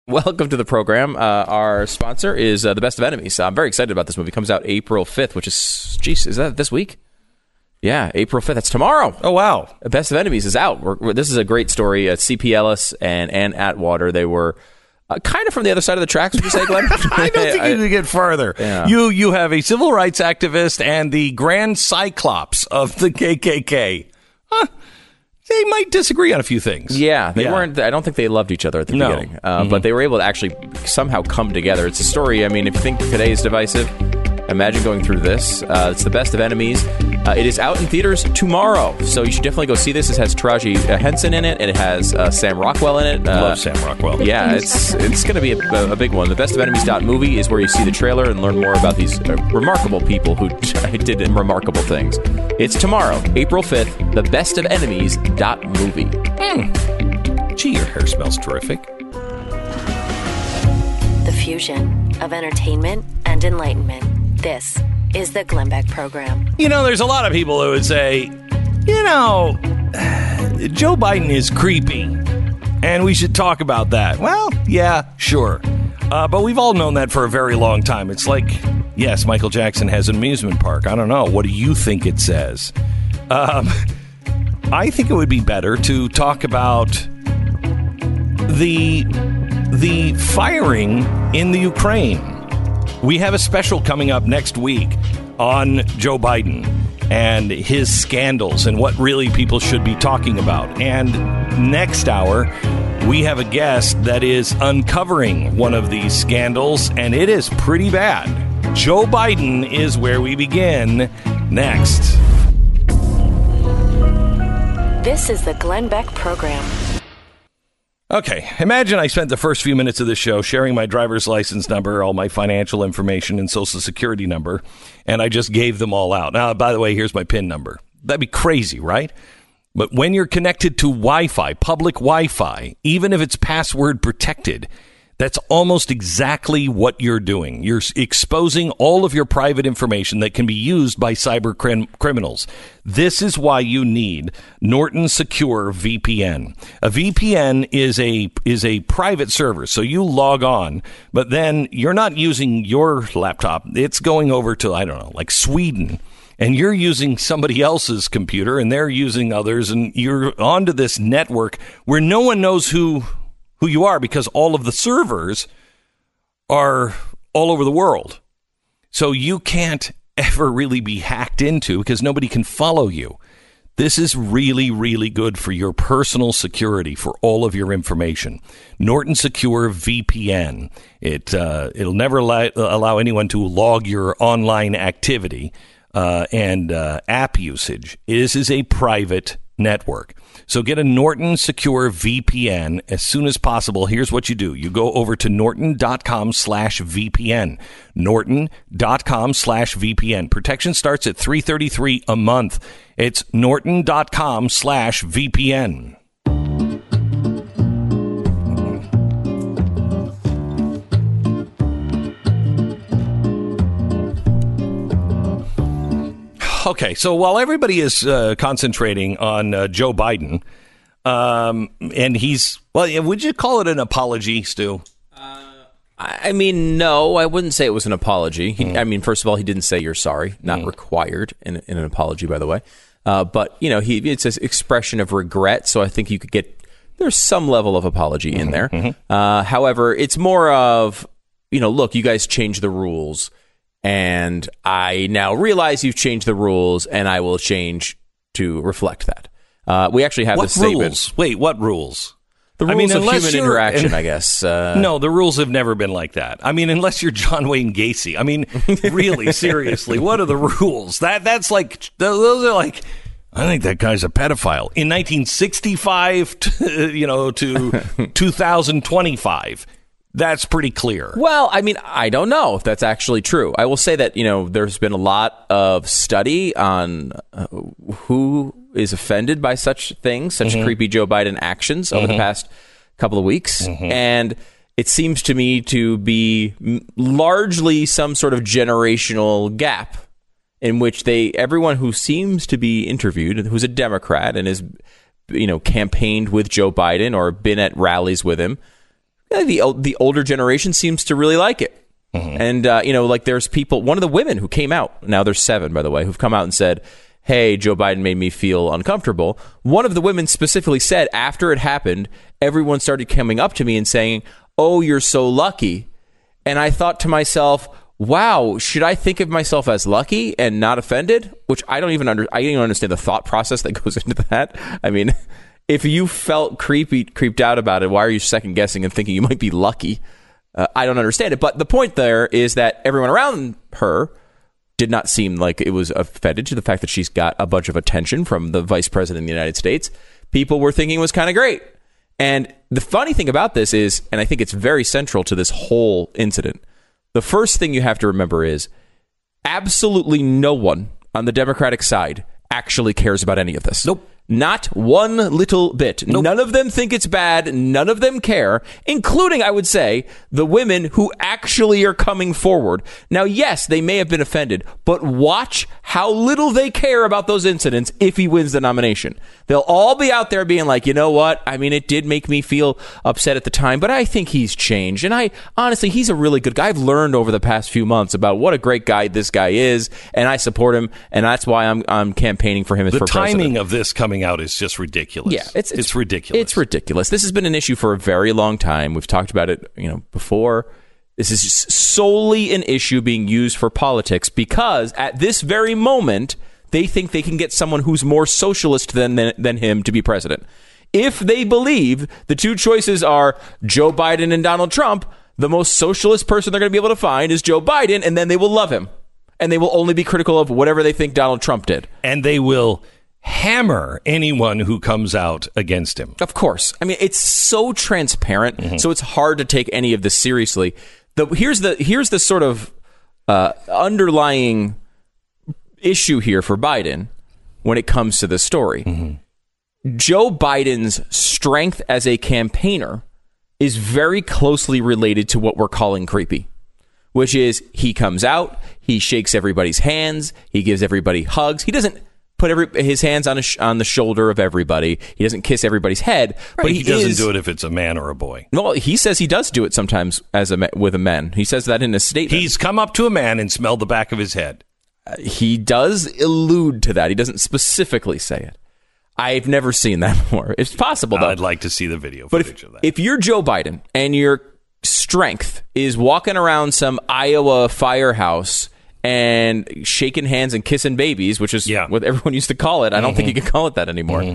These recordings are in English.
Welcome to the program. Our sponsor is The Best of Enemies. I'm very excited about this movie. It comes out April 5th, which is, is that this week? Yeah, April 5th. That's tomorrow. Oh, wow. The Best of Enemies is out. This is a great story. C.P. Ellis and Ann Atwater, they were kind of from the other side of the tracks, would you say, Glenn? I don't think you can get farther. Yeah. You have a civil rights activist and the Grand Cyclops of the KKK. They might disagree on a few things. Yeah, they weren't. I don't think they loved each other at the beginning, but they were able to actually somehow come together. It's a story. I mean, if you think today is divisive, imagine going through this. It's The Best of Enemies. It is out in theaters tomorrow, so you should definitely go see this. It has Taraji Henson in it, and it has Sam Rockwell in it. Love Sam Rockwell. Yeah, it's going to be a big one. TheBestOfEnemies.movie is where you see the trailer and learn more about these remarkable people who did remarkable things. It's tomorrow, April 5th, TheBestOfEnemies.movie. Gee, your hair smells terrific. The fusion of entertainment and enlightenment. This is the Glenn Beck Program. There's a lot of people who would say, Joe Biden is creepy, and we should talk about that. Well, yeah, sure. But we've all known that for a very long time. It's like, yes, Michael Jackson has an amusement park. I don't know. What do you think it says? I think it would be better to talk about the firing in the Ukraine. We have a special coming up next week on Joe Biden and his scandals and what really people should be talking about. And next hour, we have a guest that is uncovering one of these scandals, and it is pretty bad. Joe Biden is where we begin next. This is the Glenn Beck Program. Okay, imagine I spent the first few minutes of this show sharing my driver's license number, all my financial information, and social security number, and I just gave them all out. Now, by the way, here's my PIN number. That'd be crazy, right? But when you're connected to Wi-Fi, public Wi-Fi, even if it's password protected, that's almost exactly what you're doing. You're exposing all of your private information that can be used by cyber criminals. This is why you need Norton Secure VPN. A VPN is a private server, so you log on, but then you're not using your laptop. It's going over to, I don't know, like Sweden, and you're using somebody else's computer, and they're using others, and you're onto this network where no one knows who you are, because all of the servers are all over the world. So you can't ever really be hacked into because nobody can follow you. This is really, really good for your personal security for all of your information. Norton Secure VPN. It'll never allow anyone to log your online activity and app usage. This is a private network. So get a Norton Secure VPN as soon as possible. Here's what you do. You go over to norton.com/VPN. Norton.com/VPN. Protection starts at $333 a month. It's norton.com/VPN. Okay, so while everybody is concentrating on Joe Biden, and would you call it an apology, Stu? I mean, no, I wouldn't say it was an apology. I mean, first of all, he didn't say you're sorry, not required in an apology, by the way. But, it's an expression of regret, so I think you could there's some level of apology in there. However, it's more of, look, you guys changed the rules. And I now realize you've changed the rules, and I will change to reflect that. We actually have this statement. Wait, what rules? The rules of human interaction, I guess. No, the rules have never been like that. I mean, unless you're John Wayne Gacy. I mean, really, seriously, what are the rules? That's like, those are like, I think that guy's a pedophile. In 1965 to 2025. That's pretty clear. Well, I mean, I don't know if that's actually true. I will say that, there's been a lot of study on who is offended by such things, such creepy Joe Biden actions over the past couple of weeks. And it seems to me to be largely some sort of generational gap in which everyone who seems to be interviewed, who's a Democrat and is, campaigned with Joe Biden or been at rallies with him, the older generation seems to really like it. And, like there's people, one of the women who came out, now there's 7, by the way, who've come out and said, hey, Joe Biden made me feel uncomfortable. One of the women specifically said after it happened, everyone started coming up to me and saying, oh, you're so lucky. And I thought to myself, wow, should I think of myself as lucky and not offended? Which I don't even understand the thought process that goes into that. I mean, if you felt creeped out about it, why are you second guessing and thinking you might be lucky? I don't understand it. But the point there is that everyone around her did not seem like it was offended to the fact that she's got a bunch of attention from the vice president of the United States. People were thinking it was kind of great. And the funny thing about this is, and I think it's very central to this whole incident, the first thing you have to remember is absolutely no one on the Democratic side actually cares about any of this. Nope. Not one little bit. Nope. None of them think it's bad. None of them care, including, I would say, the women who actually are coming forward. Now, yes, they may have been offended, but watch how little they care about those incidents if he wins the nomination. They'll all be out there being like, you know what? I mean, it did make me feel upset at the time, but I think he's changed. And honestly, he's a really good guy. I've learned over the past few months about what a great guy this guy is, and I support him, and that's why I'm campaigning for him for president. The timing of this coming out is just ridiculous. Yeah, it's ridiculous. It's ridiculous. This has been an issue for a very long time. We've talked about it, before. This is just solely an issue being used for politics because at this very moment, they think they can get someone who's more socialist than him to be president. If they believe the two choices are Joe Biden and Donald Trump, the most socialist person they're going to be able to find is Joe Biden, and then they will love him. And they will only be critical of whatever they think Donald Trump did. And they will hammer anyone who comes out against him. Of course. I mean, it's so transparent, so it's hard to take any of this seriously. Here's the sort of underlying issue here for Biden when it comes to this story. Joe Biden's strength as a campaigner is very closely related to what we're calling creepy, which is he comes out, he shakes everybody's hands, he gives everybody hugs. He doesn't put his hands on the shoulder of everybody. He doesn't kiss everybody's head. Right, but he doesn't do it if it's a man or a boy. Well, he says he does do it sometimes with a man. He says that in his statement. He's come up to a man and smelled the back of his head. He does allude to that. He doesn't specifically say it. I've never seen that before. It's possible, though. I'd like to see the video footage of that. If you're Joe Biden and your strength is walking around some Iowa firehouse and shaking hands and kissing babies, which is what everyone used to call it. I don't think you can call it that anymore.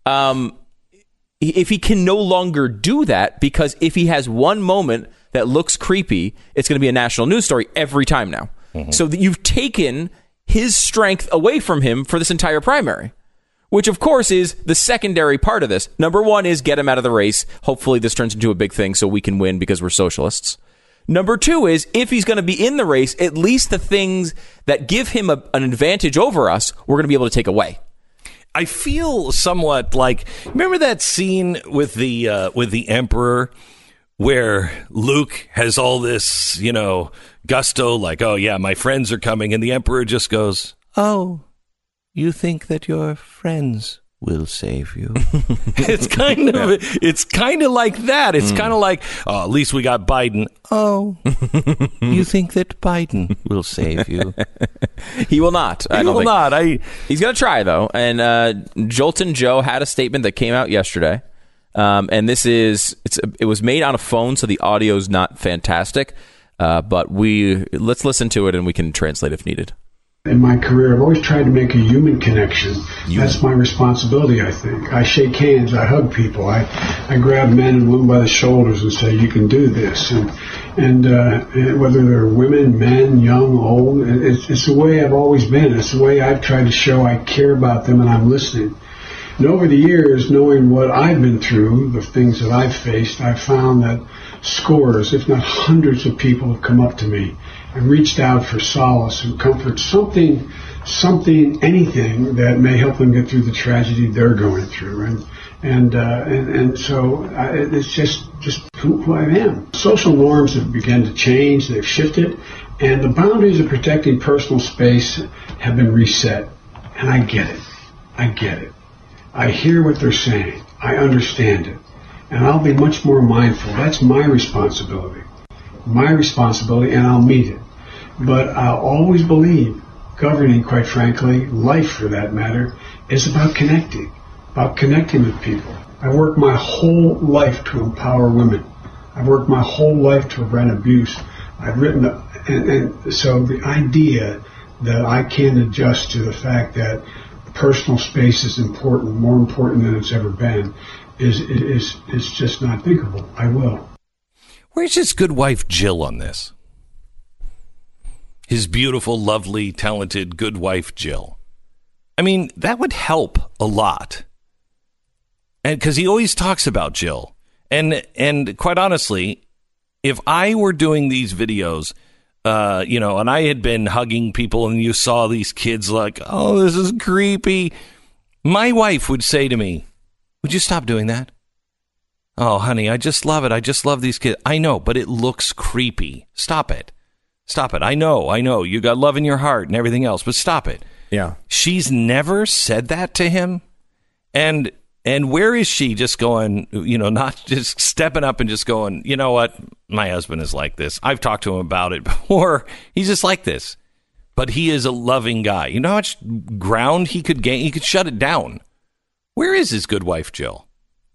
If he can no longer do that, because if he has one moment that looks creepy, it's going to be a national news story every time now. So that you've taken his strength away from him for this entire primary, which of course is the secondary part of this. Number one is get him out of the race. Hopefully this turns into a big thing so we can win because we're socialists. Number two is, if he's going to be in the race, at least the things that give him an advantage over us, we're going to be able to take away. I feel somewhat like, remember that scene with the Emperor where Luke has all this, gusto, like, oh yeah, my friends are coming, and the Emperor just goes, oh, you think that your friends will save you. It's kind of like that. It's kind of like, oh, at least we got Biden. Oh, you think that Biden will save you? He will not. He will not. He's going to try, though. And Jolton Joe had a statement that came out yesterday. And it was made on a phone, so the audio is not fantastic. But let's listen to it and we can translate if needed. In my career, I've always tried to make a human connection. That's my responsibility, I think. I shake hands, I hug people, I grab men and women by the shoulders and say, you can do this. And whether they're women, men, young, old, it's the way I've always been. It's the way I've tried to show I care about them and I'm listening. And over the years, knowing what I've been through, the things that I've faced, I've found that scores, if not hundreds of people have come up to me and reached out for solace and comfort, something, anything that may help them get through the tragedy they're going through. And so it's just who I am. Social norms have begun to change, they've shifted, and the boundaries of protecting personal space have been reset. And I get it. I hear what they're saying. I understand it. And I'll be much more mindful. That's my responsibility. And I'll meet it. But I'll always believe governing, quite frankly, life for that matter, is about connecting with people. I worked my whole life to empower women. I've worked my whole life to prevent abuse. I've written, and so the idea that I can adjust to the fact that personal space is important, more important than it's ever been, is just not thinkable. I will. Where's his good wife Jill on this? His beautiful, lovely, talented good wife Jill. I mean, that would help a lot. And because he always talks about Jill. And quite honestly, if I were doing these videos, and I had been hugging people and you saw these kids like, oh, this is creepy, my wife would say to me, would you stop doing that? Oh, honey, I just love it. I just love these kids. I know, but it looks creepy. Stop it. Stop it. I know. You got love in your heart and everything else, but stop it. Yeah. She's never said that to him. And where is she just going, not just stepping up and just going, you know what? My husband is like this. I've talked to him about it before. He's just like this. But he is a loving guy. You know how much ground he could gain? He could shut it down. Where is his good wife, Jill?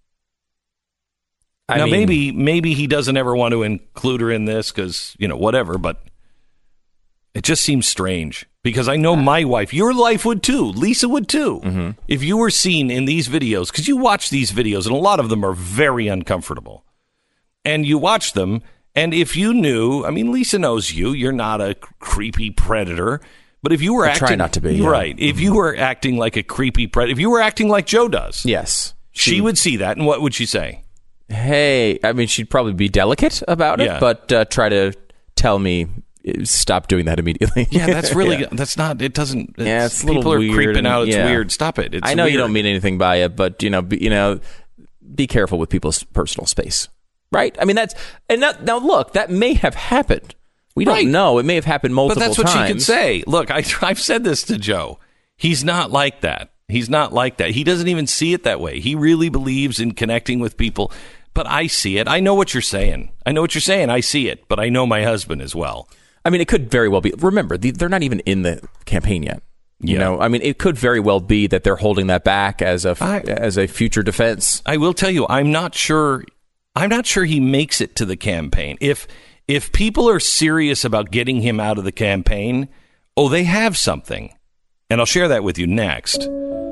Maybe he doesn't ever want to include her in this because, whatever, but it just seems strange because I know my wife, your wife would too, Lisa would too. Mm-hmm. If you were seen in these videos, because you watch these videos and a lot of them are very uncomfortable and you watch them. And if you knew, Lisa knows you're not a creepy predator, but if you were try not to be, yeah. Right. If you were acting like a creepy predator, if you were acting like Joe does, yes, she would see that. And what would she say? Hey, she'd probably be delicate about it, but try to tell me, stop doing that immediately. Yeah, that's really, that's not, it doesn't, it's people a little are weird creeping out. It's yeah. weird. Stop it. It's I know weird. you don't mean anything by it, but, be careful with people's personal space, right? Now look, that may have happened. We don't know. It may have happened multiple times. But that's what she could say. Look, I've said this to Joe. He's not like that. He's not like that. He doesn't even see it that way. He really believes in connecting with people. But I see it. I know what you're saying. I see it. But I know my husband as well. It could very well be. Remember, they're not even in the campaign yet. It could very well be that they're holding that back as a future defense. I will tell you, I'm not sure he makes it to the campaign. If people are serious about getting him out of the campaign, they have something. And I'll share that with you next.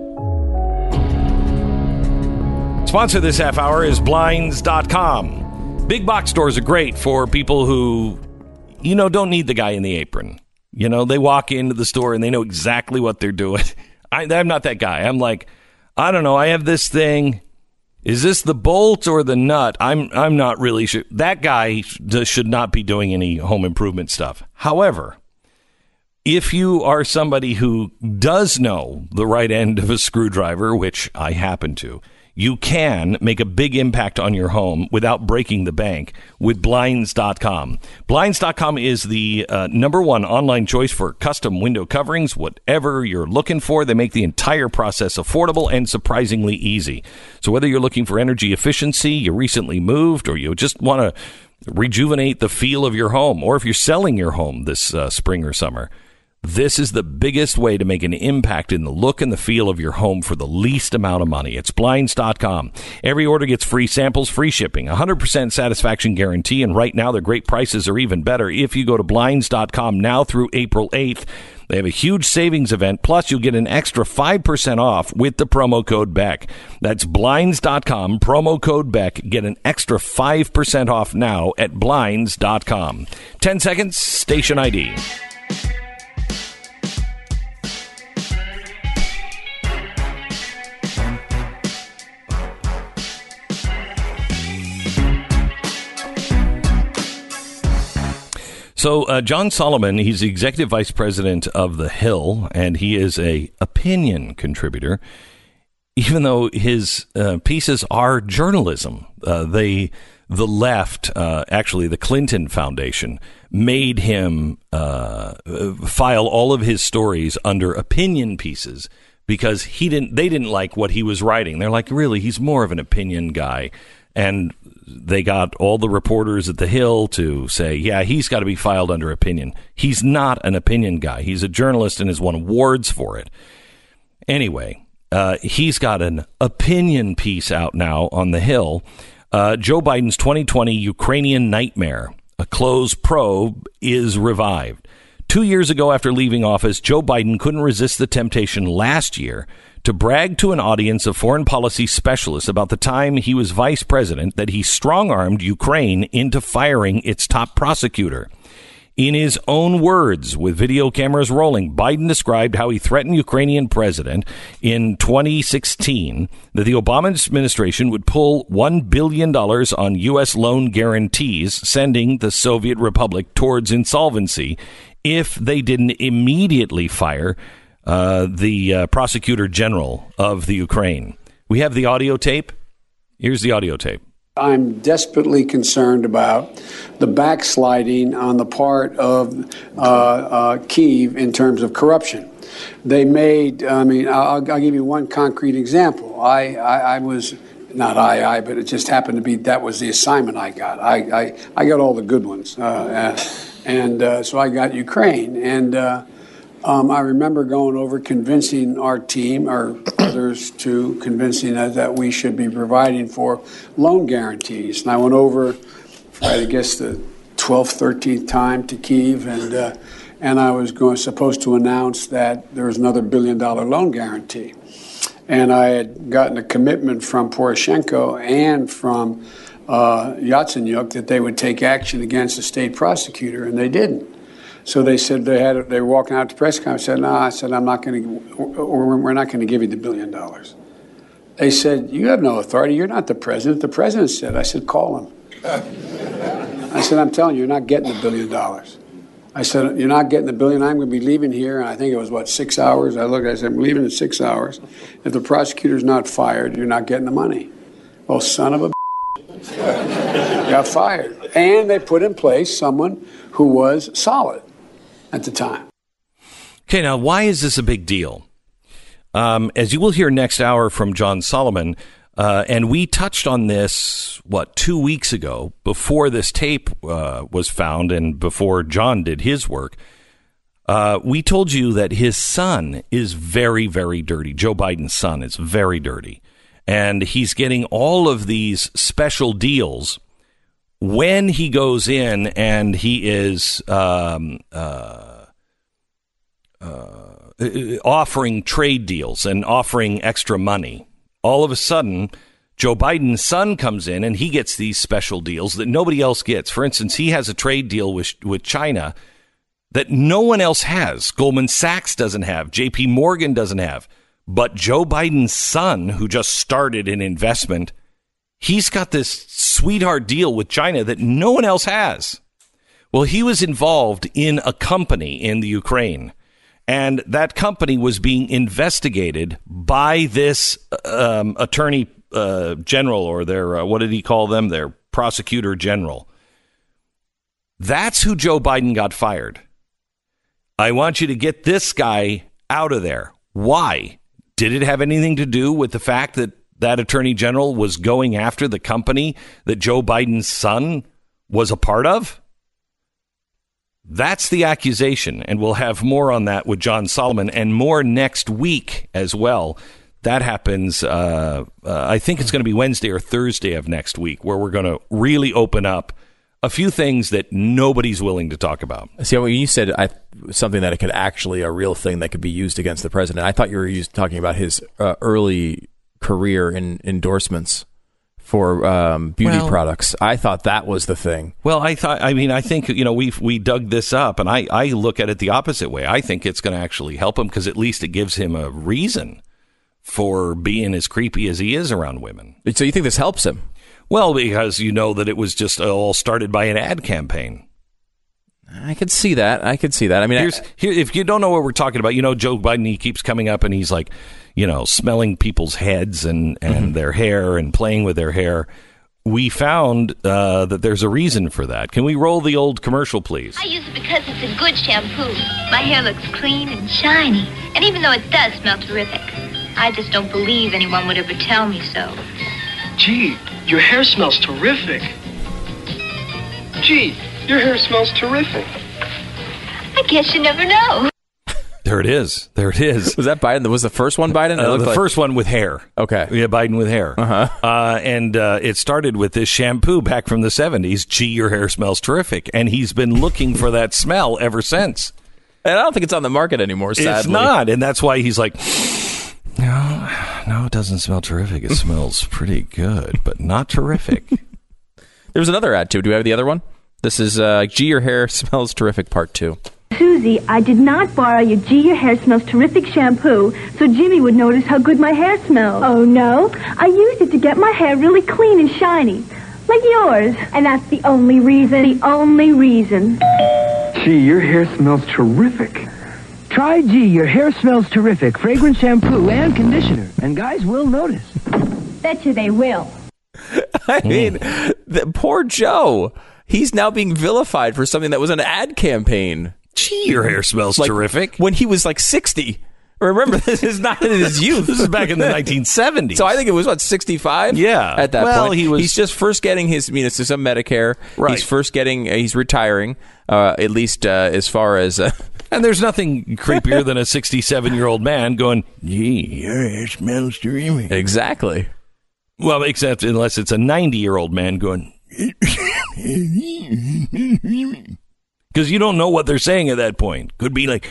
Sponsor this half hour is Blinds.com. Big box stores are great for people who, don't need the guy in the apron. They walk into the store and they know exactly what they're doing. I'm not that guy. I'm like, I don't know. I have this thing. Is this the bolt or the nut? I'm not really sure. That guy should not be doing any home improvement stuff. However, if you are somebody who does know the right end of a screwdriver, which I happen to, you can make a big impact on your home without breaking the bank with Blinds.com. Blinds.com is the number one online choice for custom window coverings, whatever you're looking for. They make the entire process affordable and surprisingly easy. So whether you're looking for energy efficiency, you recently moved, or you just want to rejuvenate the feel of your home, or if you're selling your home this spring or summer, this is the biggest way to make an impact in the look and the feel of your home for the least amount of money. It's Blinds.com. Every order gets free samples, free shipping, 100% satisfaction guarantee, and right now their great prices are even better. If you go to Blinds.com now through April 8th, they have a huge savings event, plus you'll get an extra 5% off with the promo code BECK. That's Blinds.com, promo code BECK. Get an extra 5% off now at Blinds.com. 10 seconds, station ID. So John Solomon, he's the executive vice president of The Hill, and he is a opinion contributor, even though his pieces are journalism. The left, actually the Clinton Foundation, made him file all of his stories under opinion pieces because they didn't like what he was writing. They're like, really, he's more of an opinion guy. And they got all the reporters at the Hill to say, yeah, he's got to be filed under opinion. He's not an opinion guy. He's a journalist and has won awards for it. Anyway, he's got an opinion piece out now on the Hill. Joe Biden's 2020 Ukrainian nightmare, a closed probe, is revived. 2 years ago, after leaving office, Joe Biden couldn't resist the temptation last year to brag to an audience of foreign policy specialists about the time he was vice president that he strong-armed Ukraine into firing its top prosecutor. In his own words, with video cameras rolling, Biden described how he threatened Ukrainian president in 2016 that the Obama administration would pull $1 billion on U.S. loan guarantees, sending the Soviet Republic towards insolvency if they didn't immediately fire the prosecutor general of the Ukraine. We have the audio tape. Here's the audio tape. I'm desperately concerned about the backsliding on the part of Kyiv in terms of corruption. They made, I'll give you one concrete example. I was, but it just happened to be that was the assignment I got. I got all the good ones. So I got Ukraine. And I remember going over convincing our team or others to convincing us that we should be providing for loan guarantees. And I went over, I guess, the 12th, 13th time to Kyiv, and I was supposed to announce that there was another $1 billion loan guarantee. And I had gotten a commitment from Poroshenko and from Yatsenyuk that they would take action against the state prosecutor, and they didn't. So they said they were walking out to press conference. I said, no, I'm not going to, or we're not going to give you the $1 billion. They said, you have no authority. You're not the president. The president said. I said, call him. I said, I'm telling you, you're not getting the $1 billion. I said, you're not getting the $1 billion. I'm going to be leaving here. And I think it was, 6 hours? I said, I'm leaving in 6 hours. If the prosecutor's not fired, you're not getting the money. Well, son of a got fired. And they put in place someone who was solid at the time. Okay, now, why is this a big deal? As you will hear next hour from John Solomon, and we touched on this, 2 weeks ago, before this tape was found and before John did his work. We told you that his son is very, very dirty. Joe Biden's son is very dirty. And he's getting all of these special deals when he goes in and he is offering trade deals and offering extra money. All of a sudden, Joe Biden's son comes in and he gets these special deals that nobody else gets. For instance, he has a trade deal with China that no one else has. Goldman Sachs doesn't have. JP Morgan doesn't have. But Joe Biden's son, who just started an investment, he's got this sweetheart deal with China that no one else has. Well, he was involved in a company in the Ukraine, and that company was being investigated by this attorney general, or their, what did he call them? Their prosecutor general. That's who Joe Biden got fired. I want you to get this guy out of there. Why? Did it have anything to do with the fact that that attorney general was going after the company that Joe Biden's son was a part of? That's the accusation, and we'll have more on that with John Solomon and more next week as well. That happens, I think it's going to be Wednesday or Thursday of next week, where we're going to really open up a few things that nobody's willing to talk about. See, when you said something that it could actually a real thing that could be used against the president, I thought you were talking about his early career in endorsements for beauty products. I thought that was the thing. Well, I think, we dug this up, and I look at it the opposite way. I think it's going to actually help him, because at least it gives him a reason for being as creepy as he is around women. So you think this helps him? Well, because you know that it was just all started by an ad campaign. I could see that. I mean, if you don't know what we're talking about, Joe Biden, he keeps coming up and he's like, smelling people's heads and their hair and playing with their hair. We found that there's a reason for that. Can we roll the old commercial, please? I use it because it's a good shampoo. My hair looks clean and shiny. And even though it does smell terrific, I just don't believe anyone would ever tell me so. Gee, your hair smells terrific. Gee, your hair smells terrific. I guess you never know. There it is. Was that Biden? Was the first one Biden? The first one with hair. Okay. Yeah, Biden with hair. And it started with this shampoo back from the 70s. Gee, your hair smells terrific. And he's been looking for that smell ever since. And I don't think it's on the market anymore, sadly. It's not. And that's why he's like, no, it doesn't smell terrific. It smells pretty good, but not terrific. There was another ad, too. Do we have the other one? This is Gee, your hair smells terrific, part 2. Susie, I did not borrow your Gee, your hair smells terrific shampoo so Jimmy would notice how good my hair smells. Oh, no? I used it to get my hair really clean and shiny, like yours. And that's the only reason. The only reason. Gee, your hair smells terrific. Try Gee, your hair smells terrific. Fragrant shampoo and conditioner. And guys will notice. Betcha they will. I mean, the poor Joe. He's now being vilified for something that was an ad campaign. Gee, your hair smells terrific. When he was like 60. Remember, this is not in his youth. This is back in the 1970s. So I think it was, 65? Yeah. At that point. He's just first getting his, some Medicare. Right. He's retiring, at least as far as... and there's nothing creepier than a 67-year-old man going, gee, your hair smells terrific. Exactly. Well, except unless it's a 90-year-old man going... Because you don't know what they're saying at that point. Could be like,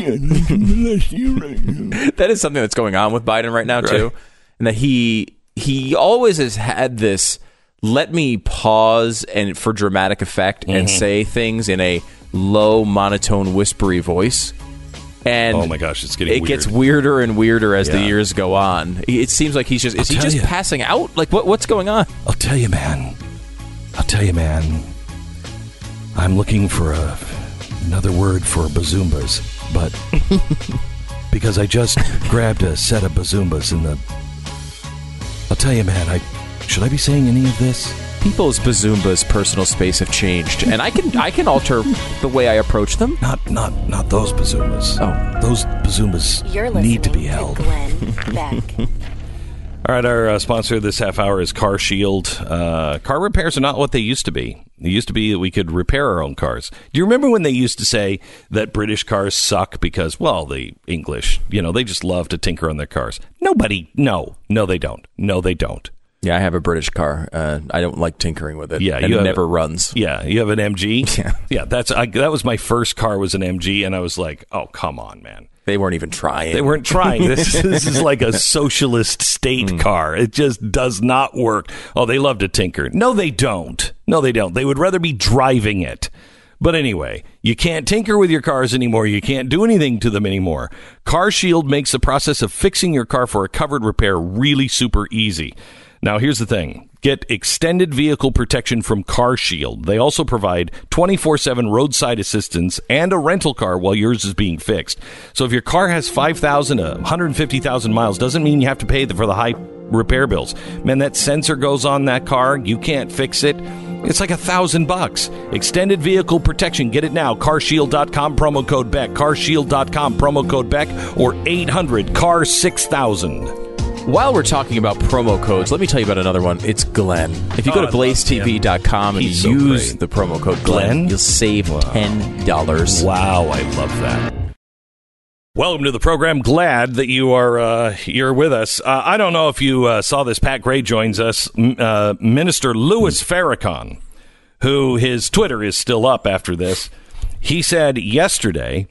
that is something that's going on with Biden right now, too. And that he always has had this, let me pause and for dramatic effect and say things in a low, monotone, whispery voice. And oh my gosh, it's getting weird. It gets weirder and weirder as the years go on. It seems like he's just passing out? Like, what's going on? I'll tell you, man. I'm looking for another word for bazoombas, but because I just grabbed a set of bazoombas in the... I'll tell you, man, should I be saying any of this? People's bazoombas' personal space have changed, and I can alter the way I approach them. Not those bazoombas. Oh, those bazoombas need to be held. Glenn Beck. All right, our sponsor this half hour is Car Shield. Car repairs are not what they used to be. It used to be that we could repair our own cars. Do you remember when they used to say that British cars suck because, well, the English, they just love to tinker on their cars? No, they don't. No, they don't. Yeah, I have a British car. I don't like tinkering with it. Yeah, and it never runs. Yeah, you have an MG? Yeah. That was my first car was an MG, and I was like, oh, come on, man. They weren't even trying. They weren't trying. This is like a socialist state car. It just does not work. Oh, they love to tinker. No, they don't. They would rather be driving it. But anyway, you can't tinker with your cars anymore. You can't do anything to them anymore. Car Shield makes the process of fixing your car for a covered repair really super easy. Now, here's the thing. Get extended vehicle protection from Car Shield. They also provide 24/7 roadside assistance and a rental car while yours is being fixed. So if your car has 5,000 to 150,000 miles, doesn't mean you have to pay for the high repair bills. Man, that sensor goes on that car. You can't fix it. It's like $1,000. Extended vehicle protection. Get it now. CarShield.com, promo code Beck. CarShield.com, promo code Beck, or 800-CAR-6000. While we're talking about promo codes, let me tell you about another one. It's Glenn. If you go to blazetv.com and use the promo code Glenn, you'll save $10. Wow, I love that. Welcome to the program. Glad that you're with us. I don't know if you saw this. Pat Gray joins us. Minister Louis Farrakhan, who his Twitter is still up after this. He said yesterday,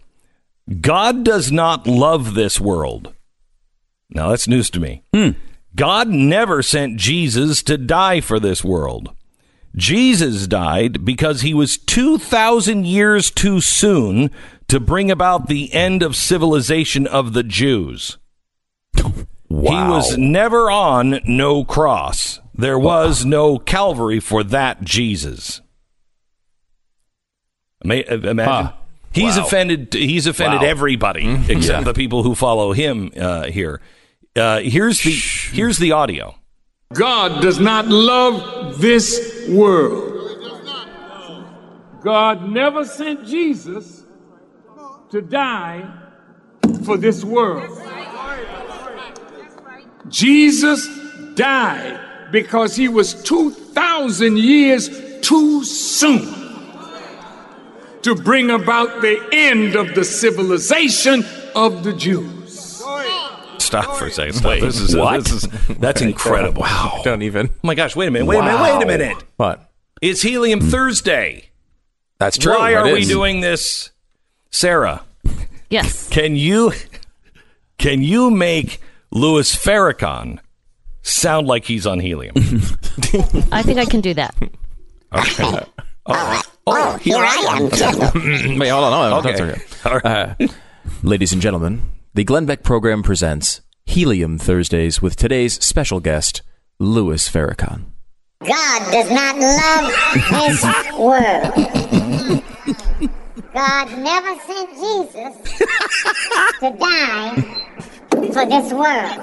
God does not love this world. Now, that's news to me. God never sent Jesus to die for this world. Jesus died because he was 2,000 years too soon to bring about the end of civilization of the Jews. Wow. He was never on no cross. There was no Calvary for that Jesus. Imagine. He's offended. He's offended everybody except the people who follow him here. Here's the audio. God does not love this world. God never sent Jesus to die for this world. Jesus died because he was 2,000 years too soon to bring about the end of the civilization of the Jews. Stop for a second. Wait, what? That's incredible. Wow. Don't even. Oh my gosh, wait a minute. What? It's Helium Thursday. That's true. Why are we doing this? Sarah. Yes. Can you make Louis Farrakhan sound like he's on helium? I think I can do that. Okay. Here I am. Wait, hold on. Okay. All right. Ladies and gentlemen, the Glenn Beck program presents Helium Thursdays with today's special guest, Louis Farrakhan. God does not love this world. God never sent Jesus to die for this world.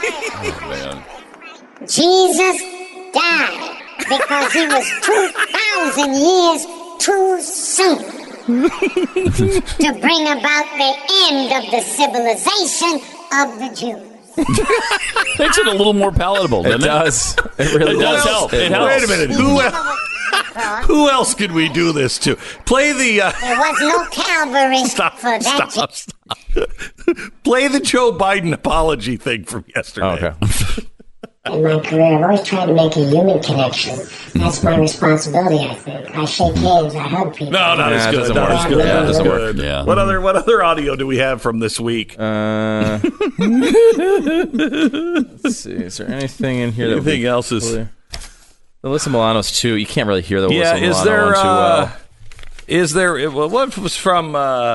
Jesus died because he was 2,000 years too soon to bring about the end of the civilization of the Jews. Makes it a little more palatable, doesn't it? It does. It really does help. It helps. Wait a minute. Who else could we do this to? Play the... There was no Calvary for that. Stop. Play the Joe Biden apology thing from yesterday. Okay. In my career, I've always tried to make a human connection. That's my responsibility, I think. I shake hands, I hug people. No, not as good. Not as good. Yeah, Not as doesn't good. Yeah. What other audio do we have from this week? Let's see. Is there anything in here? Anything else is... Alyssa Milano's too. You can't really hear the Alyssa Milano is there? one too well. Is there? What was from?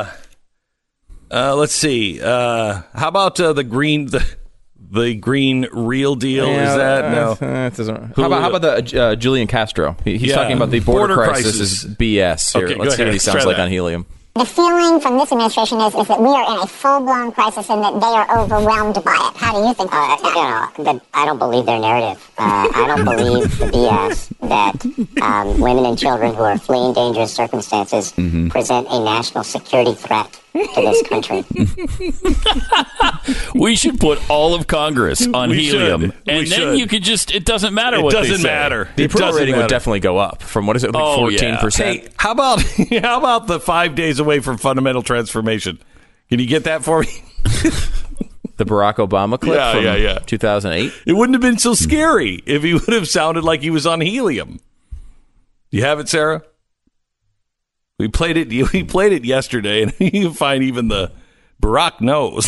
Let's see. How about the green? The green real deal? Yeah, is that no? It doesn't. How about the Julian Castro? He's talking about the border crisis is BS. Here, Okay, let's see what he sounds like on helium. The feeling from this administration is that we are in a full-blown crisis and that they are overwhelmed by it. How do you think about that? I don't believe their narrative. I don't believe the BS that women and children who are fleeing dangerous circumstances present a national security threat to this country. We should put all of Congress on helium. And then you could just, it doesn't matter what they say. It doesn't matter. The approval rating would definitely go up from, what is it, like 14%? Hey, how about the 5 days away from fundamental transformation? Can you get that for me? The Barack Obama clip from 2008? It wouldn't have been so scary if he would have sounded like he was on helium. You have it, Sarah? We played it yesterday, and you can find even the Barack knows.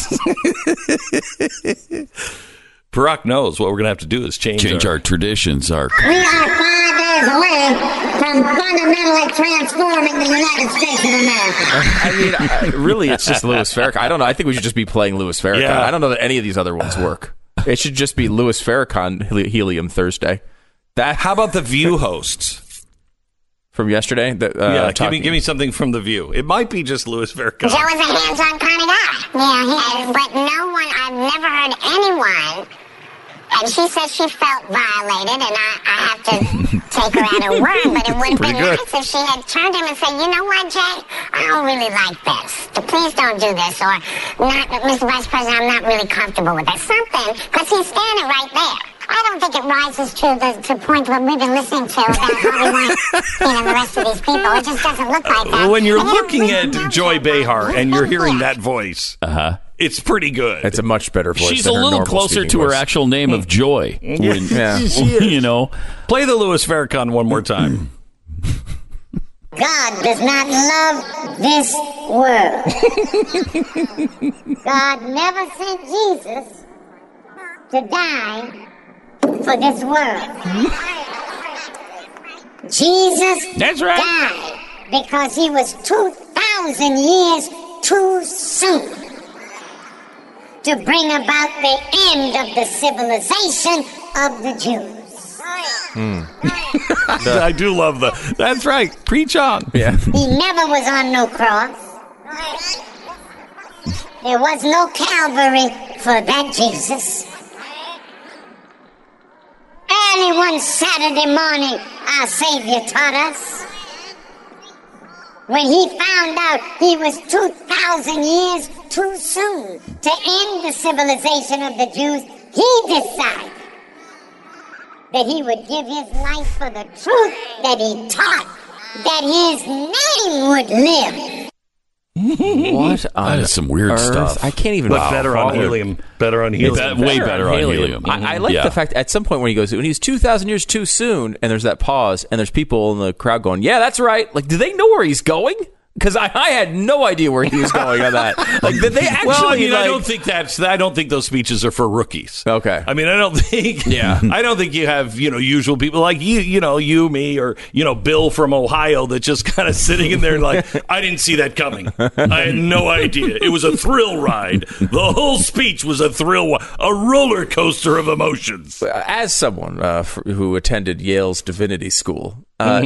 Barack knows what we're going to have to do is change our traditions. We are 5 days away from fundamentally transforming the United States of America. I mean, really, it's just Louis Farrakhan. I don't know. I think we should just be playing Louis Farrakhan. Yeah. I don't know that any of these other ones work. It should just be Louis Farrakhan Helium Thursday. How about the View hosts? From yesterday? Give me something from The View. It might be just Louis Farrakhan. Joe is a hands-on kind of guy. Yeah, but no one, I've never heard anyone, and she says she felt violated, and I have to take her at her word, but it would have been nice if she had turned him and said, you know what, Jay, I don't really like this. Please don't do this, or, not, Mr. Vice President, I'm not really comfortable with that. Something, because he's standing right there. I don't think it rises to the point what we've been listening to about how we want, the rest of these people. It just doesn't look like that. When you're looking at Joy Behar and you're hearing that voice, it's pretty good. It's a much better voice. She's a little closer to her actual name of Joy. You know. Play the Louis Farrakhan one more time. God does not love this world. God never sent Jesus to die for this world. Jesus died because he was 2,000 years too soon to bring about the end of the civilization of the Jews. I do love that's right. Preach on. Yeah. He never was on no cross. There was no Calvary for that Jesus. Early one Saturday morning, our Savior taught us. When he found out he was 2,000 years too soon to end the civilization of the Jews, he decided that he would give his life for the truth that he taught, that his name would live. What on That is some weird earth? stuff. I can't even. But better on helium. Better on helium. Way better on helium. I like the fact at some point when he was 2,000 years too soon, and there's that pause, and there's people in the crowd going, "Yeah, that's right." Like, do they know where he's going? Because I had no idea where he was going on that. Like, did they actually? Well, I mean, I don't think those speeches are for rookies. Okay. I mean, I don't think. Yeah. I don't think you have usual people like you, me, or Bill from Ohio that's just kind of sitting in there like, I didn't see that coming. I had no idea. It was a thrill ride. The whole speech was a roller coaster of emotions. As someone who attended Yale's divinity school,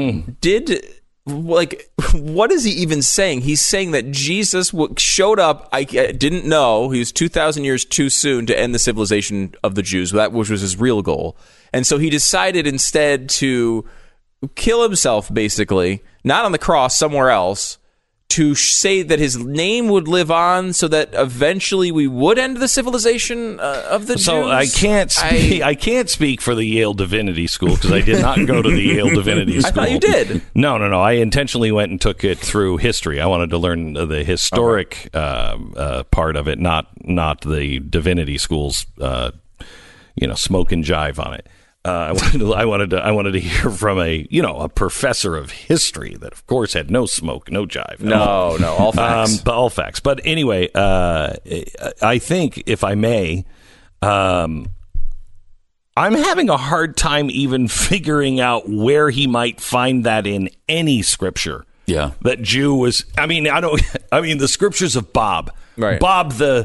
what is he even saying? He's saying that Jesus showed up. I didn't know he was 2,000 years too soon to end the civilization of the Jews, which was his real goal. And so he decided instead to kill himself, basically, not on the cross, somewhere else, to say that his name would live on so that eventually we would end the civilization of the Jews. So I can't speak for the Yale Divinity School because I did not go to the Yale Divinity School. I thought you did. No. I intentionally went and took it through history. I wanted to learn the historic part of it, not the Divinity School's smoke and jive on it. I wanted to hear from a professor of history that, of course, had no smoke, no jive. No, all facts. All facts. But anyway, I think, if I may, I'm having a hard time even figuring out where he might find that in any scripture. Yeah, that Jew was. I mean, the scriptures of Bob. Right. Bob the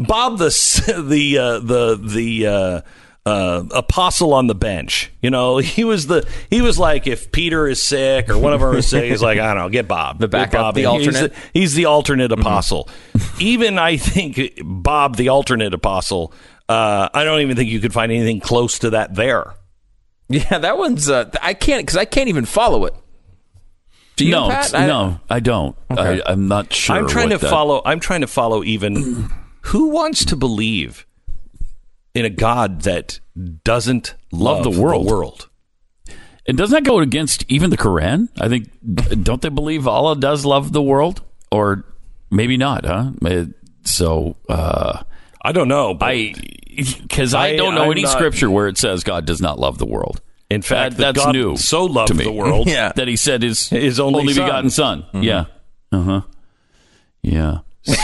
apostle on the bench. He was like, if Peter is sick or one of them is sick, he's like, I don't know, get Bob. The backup, Bob. the alternate. He's the alternate apostle. Even I think Bob, the alternate apostle, I don't even think you could find anything close to that there. Yeah, that one's, I can't even follow it. Do you, Pat? No, I don't. Okay. I'm not sure. I'm trying to follow even who wants to believe in a God that doesn't love the world. And doesn't that go against even the Quran? I think, don't they believe Allah does love the world? Or maybe not, huh? So, I don't know. Because I don't know any scripture where it says God does not love the world. In fact, that's God new so loved to me. The world that he said his only begotten son. Mm-hmm. Yeah. Uh-huh. Yeah. So.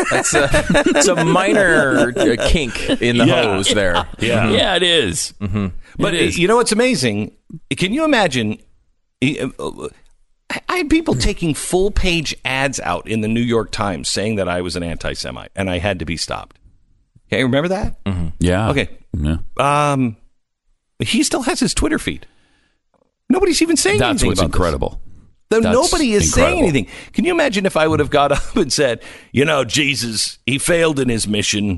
It's a minor kink in the hose there. Yeah. Yeah, it is. Mm-hmm. But what's amazing? Can you imagine? I had people taking full-page ads out in the New York Times saying that I was an anti-Semite, and I had to be stopped. Okay, remember that? Mm-hmm. Yeah. Okay. Yeah. He still has his Twitter feed. Nobody's even saying anything about this. That's what's incredible. Nobody is saying anything. Can you imagine if I would have got up and said, Jesus, he failed in his mission.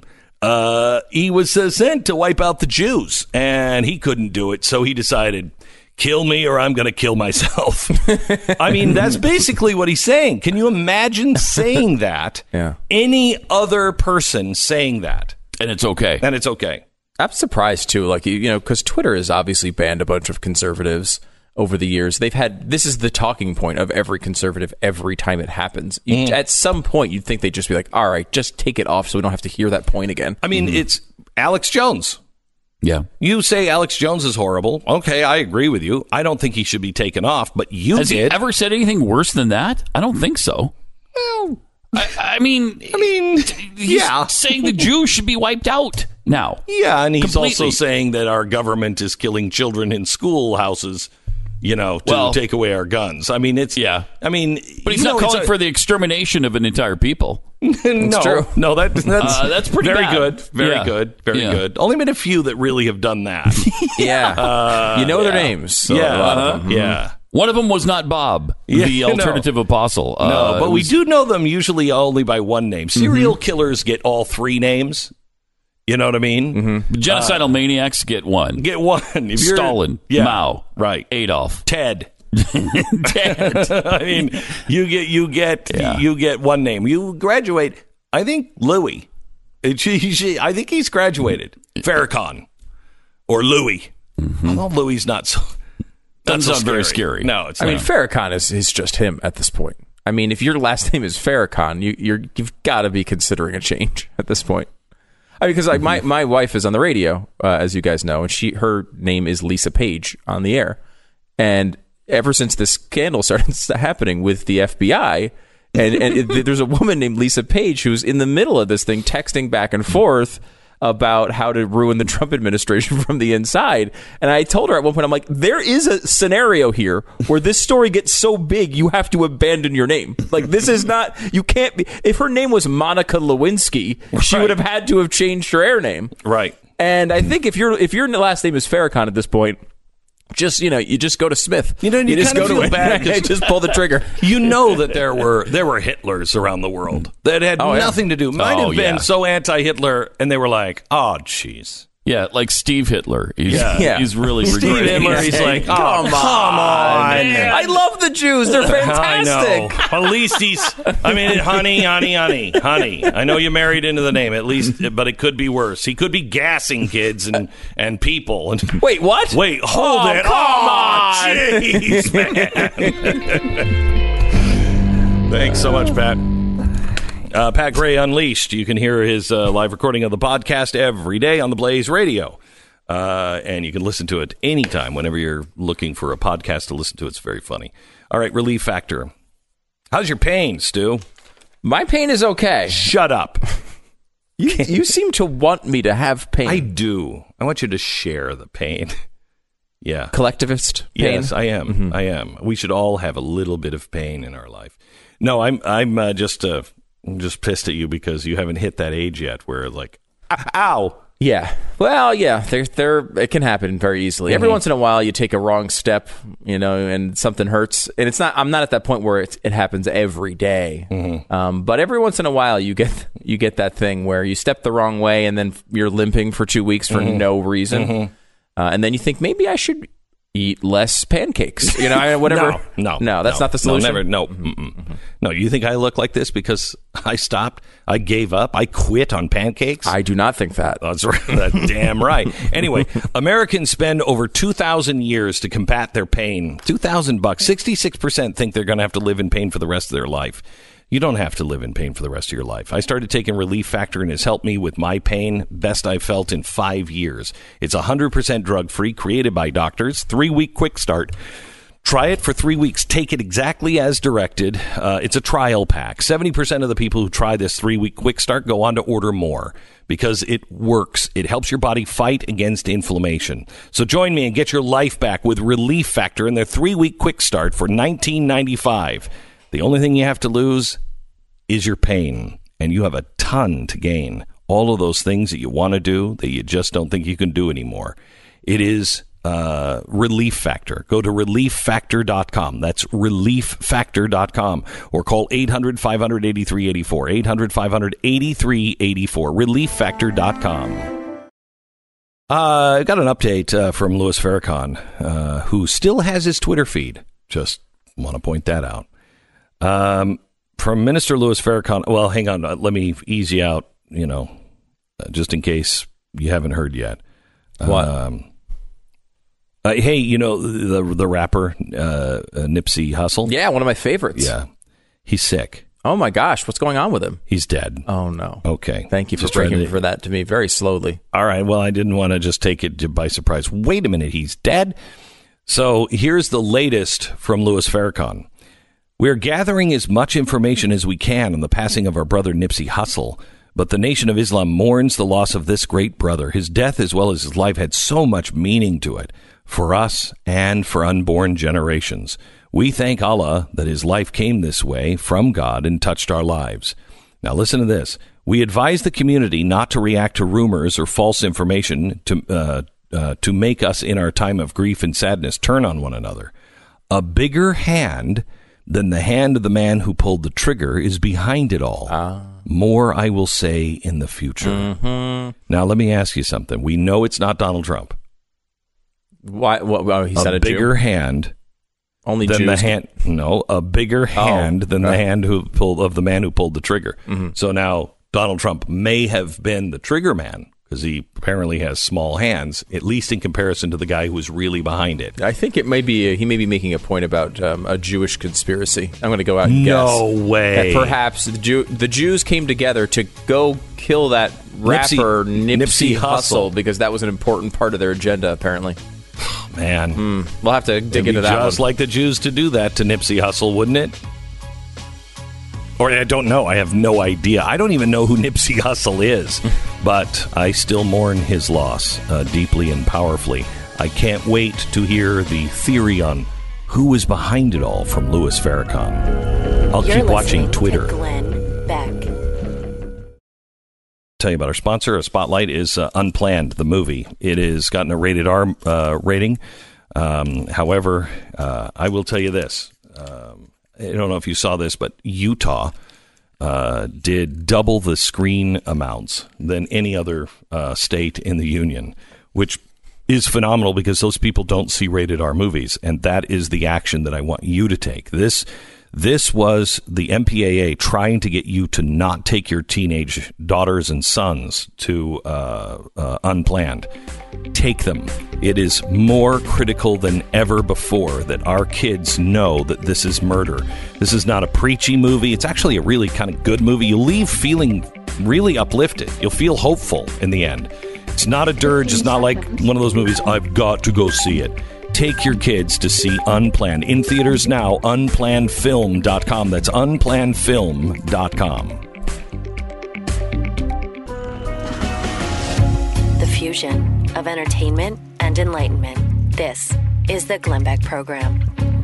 He was sent to wipe out the Jews, and he couldn't do it, so he decided, kill me or I'm going to kill myself. I mean, that's basically what he's saying. Can you imagine saying that? Yeah. Any other person saying that. And it's okay. I'm surprised, too, because Twitter has obviously banned a bunch of conservatives over the years. This is the talking point of every conservative every time it happens. At some point, you'd think they'd just be like, all right, just take it off so we don't have to hear that point again. I mean, it's Alex Jones. Yeah. You say Alex Jones is horrible. Okay, I agree with you. I don't think he should be taken off, but Has he ever said anything worse than that? I don't think so. Well, I mean, he's saying the Jews should be wiped out now. Yeah, and he's also saying that our government is killing children in schoolhouses, to take away our guns. I mean, it's... Yeah. I mean... But he's not calling for the extermination of an entire people. No, true. No, that's pretty very bad. Good. Very good. Only been a few that really have done that. Yeah. Their names. So Yeah. One of them was not Bob, the alternative apostle. No, but we do know them usually only by one name. Serial killers get all three names. You know what I mean? Mm-hmm. Genocidal maniacs get one. If Stalin, Mao, right? Adolf, Ted. I mean, you get one name. You graduate. I think Louis. I think he's graduated. Farrakhan or Louis. Although Louis not so... Doesn't sound very scary. No, it's I not. mean, Farrakhan is just him at this point. I mean, if your last name is Farrakhan, you've got to be considering a change at this point. I mean, because like my wife is on the radio, as you guys know, and her name is Lisa Page on the air, and ever since this scandal started happening with the FBI, and there's a woman named Lisa Page who's in the middle of this thing texting back and forth about how to ruin the Trump administration from the inside. And I told her at one point, I'm like, there is a scenario here where this story gets so big, you have to abandon your name. Like, this is not, you can't be, if her name was Monica Lewinsky, she would have had to have changed her air name. Right. And I think if your last name is Farrakhan at this point, you just go to Smith. You just kind of go feel to bad and just pull the trigger. You know that there were Hitlers around the world that had nothing to do. Might have been so anti-Hitler, and they were like, "Oh, jeez." Yeah, like Steve Hitler. He's really Steve Hitler. He's like, oh, come on. I love the Jews. They're fantastic. I know. At least honey. I know you married into the name, at least, but it could be worse. He could be gassing kids and people. Wait, what? Wait, hold it. Come on. Jeez, man. Thanks so much, Pat. Pat Gray Unleashed. You can hear his live recording of the podcast every day on the Blaze Radio. And you can listen to it anytime, whenever you're looking for a podcast to listen to. It's very funny. All right, Relief Factor. How's your pain, Stu? My pain is okay. Shut up. You seem to want me to have pain. I do. I want you to share the pain. Yeah. Collectivist pain? Yes, I am. Mm-hmm. I am. We should all have a little bit of pain in our life. No, I'm just pissed at you because you haven't hit that age yet where like, ow. Yeah. Well, yeah, it can happen very easily. Every once in a while you take a wrong step, and something hurts. And I'm not at that point where it happens every day. Mm-hmm. But every once in a while you get that thing where you step the wrong way and then you're limping for 2 weeks for no reason. Mm-hmm. And then you think maybe I should eat less pancakes, whatever. No, that's not the solution. No. No, you think I look like this because I stopped? I gave up? I quit on pancakes? I do not think that. That's right. That's damn right. Anyway, Americans spend over 2,000 years to combat their pain. $2,000. 66% think they're going to have to live in pain for the rest of their life. You don't have to live in pain for the rest of your life. I started taking Relief Factor and it's helped me with my pain, best I've felt in 5 years. It's 100% drug-free, created by doctors, 3-week quick start. Try it for 3 weeks. Take it exactly as directed. It's a trial pack. 70% of the people who try this 3-week quick start go on to order more because it works. It helps your body fight against inflammation. So join me and get your life back with Relief Factor in their 3-week quick start for $19.95. The only thing you have to lose is your pain, and you have a ton to gain. All of those things that you want to do that you just don't think you can do anymore. It is Relief Factor. Go to relieffactor.com. That's relieffactor.com. Or call 800-500-8384. 800-500-8384. relieffactor.com. I got an update from Louis Farrakhan, who still has his Twitter feed. Just want to point that out. From Minister Louis Farrakhan. Well, hang on. Let me ease you out, just in case you haven't heard yet. What? Hey, the rapper Nipsey Hussle? Yeah, one of my favorites. Yeah. He's sick. Oh, my gosh. What's going on with him? He's dead. Oh, no. Okay. Thank you for breaking for that to me very slowly. All right. Well, I didn't want to just take it by surprise. Wait a minute. He's dead? So here's the latest from Louis Farrakhan. We're gathering as much information as we can on the passing of our brother Nipsey Hussle, but the Nation of Islam mourns the loss of this great brother. His death, as well as his life, had so much meaning to it, for us and for unborn generations. We thank Allah that his life came this way from God and touched our lives. Now listen to this. We advise the community not to react to rumors or false information to make us, in our time of grief and sadness, turn on one another. A bigger hand than the hand of the man who pulled the trigger is behind it all. More I will say in the future. Mm-hmm. Now, let me ask you something. We know it's not Donald Trump. Why? He said a bigger hand. Only than Jews. The hand. No, a bigger hand than the hand of the man who pulled the trigger. Mm-hmm. So now Donald Trump may have been the trigger man, because he apparently has small hands, at least in comparison to the guy who was really behind it. I think he may be making a point about a Jewish conspiracy. I'm going to go out and guess. No way. That perhaps the Jews came together to go kill that rapper Nipsey Hussle because that was an important part of their agenda, apparently. Man. We'll have to dig into that just one. like the Jews to do that to Nipsey Hussle, wouldn't it? Or I don't know. I have no idea. I don't even know who Nipsey Hussle is. But I still mourn his loss deeply and powerfully. I can't wait to hear the theory on who is behind it all from Louis Farrakhan. I'll keep watching Twitter. Glenn Beck. Tell you about our sponsor. A Spotlight is Unplanned, the movie. It has gotten a rated R rating. However, I will tell you this. I don't know if you saw this, but Utah did double the screen amounts than any other state in the union, which is phenomenal because those people don't see rated R movies, and that is the action that I want you to take. This was the MPAA trying to get you to not take your teenage daughters and sons to Unplanned. Take them. It is more critical than ever before that our kids know that this is murder. This is not a preachy movie. It's actually a really kind of good movie. You leave feeling really uplifted. You'll feel hopeful in the end. It's not a dirge. It's not like one of those movies, I've got to go see it. Take your kids to see Unplanned. In theaters now, unplannedfilm.com. That's unplannedfilm.com. The fusion of entertainment and enlightenment. This is the Glenn Beck Program.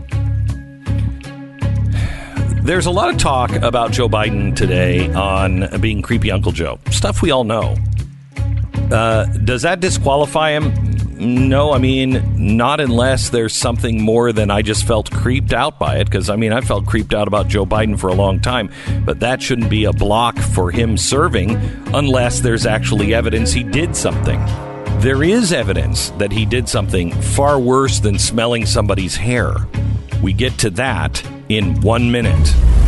There's a lot of talk about Joe Biden today on being creepy Uncle Joe. Stuff we all know. Does that disqualify him? No, I mean, not unless there's something more than I just felt creeped out by it. Because, I mean, I felt creeped out about Joe Biden for a long time. But that shouldn't be a block for him serving unless there's actually evidence he did something. There is evidence that he did something far worse than smelling somebody's hair. We get to that in 1 minute.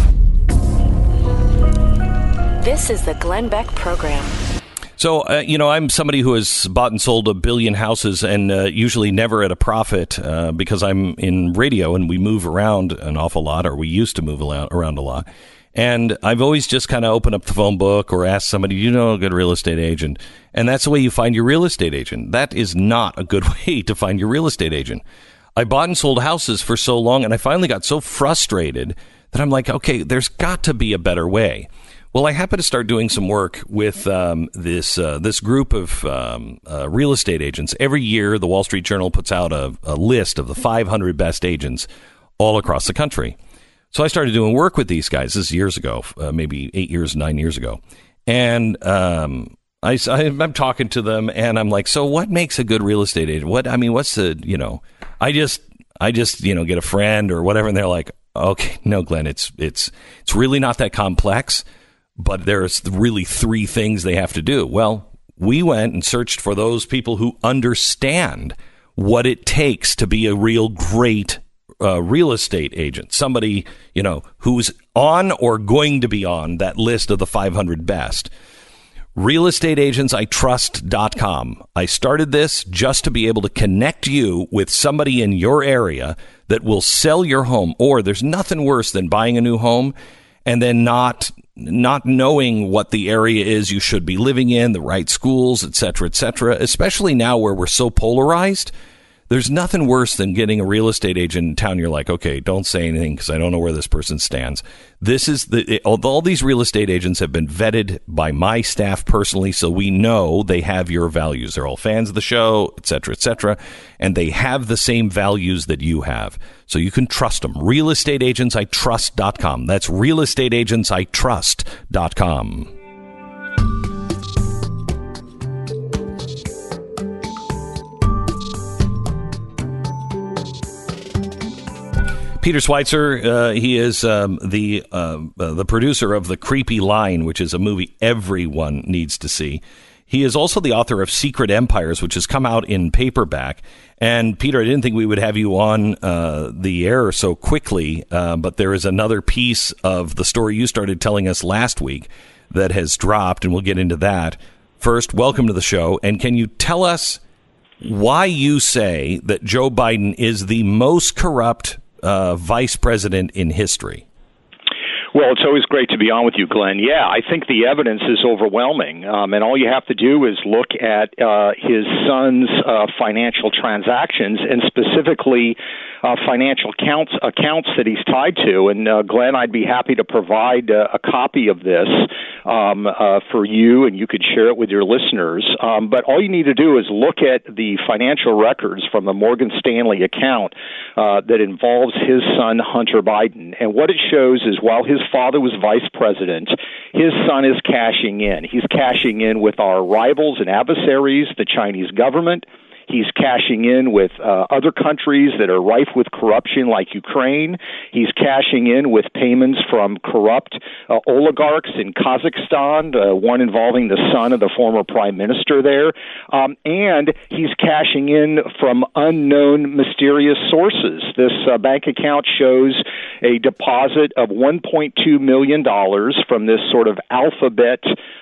This is the Glenn Beck Program. So, I'm somebody who has bought and sold 1 billion houses and usually never at a profit because I'm in radio and we move around an awful lot, or we used to move around a lot. And I've always just kind of opened up the phone book or asked somebody, you know, a good real estate agent. And that's the way you find your real estate agent. That is not a good way to find your real estate agent. I bought and sold houses for so long, and I finally got so frustrated that I'm like, okay, there's got to be a better way. Well, I happen to start doing some work with this group of real estate agents. Every year, the Wall Street Journal puts out a list of the 500 best agents all across the country. So I started doing work with these guys. This is years ago, maybe 9 years ago. And I'm talking to them, and I'm like, so what makes a good real estate agent? What's the, I just get a friend or whatever, and they're like, okay, no, Glenn, it's really not that complex. But there's really 3 things they have to do. Well, we went and searched for those people who understand what it takes to be a real great real estate agent. Somebody, who's on or going to be on that list of the 500 best. realestateagentsitrust.com. I started this just to be able to connect you with somebody in your area that will sell your home. Or there's nothing worse than buying a new home and then not knowing what the area is you should be living in, the right schools, et cetera, especially now where we're so polarized. There's nothing worse than getting a real estate agent in town. You're like, okay, don't say anything because I don't know where this person stands. This is all these real estate agents have been vetted by my staff personally, so we know they have your values. They're all fans of the show, et cetera, and they have the same values that you have. So you can trust them. realestateagentsitrust.com. That's realestateagentsitrust.com. Peter Schweitzer, he is the producer of The Creepy Line, which is a movie everyone needs to see. He is also the author of Secret Empires, which has come out in paperback. And Peter, I didn't think we would have you on the air so quickly, but there is another piece of the story you started telling us last week that has dropped, and we'll get into that. first, welcome to the show. And can you tell us why you say that Joe Biden is the most corrupt vice president in history? Well, it's always great to be on with you, Glenn. Yeah, I think the evidence is overwhelming, and all you have to do is look at his son's financial transactions, and specifically financial accounts that he's tied to. And Glenn, I'd be happy to provide a copy of this for you, and you could share it with your listeners. But all you need to do is look at the financial records from the Morgan Stanley account that involves his son, Hunter Biden. And what it shows is while his father was vice president, his son is cashing in. He's cashing in with our rivals and adversaries, the Chinese government. He's cashing in with other countries that are rife with corruption, like Ukraine. He's cashing in with payments from corrupt oligarchs in Kazakhstan, one involving the son of the former prime minister there. And he's cashing in from unknown mysterious sources. This bank account shows a deposit of $1.2 million from this sort of Alphabet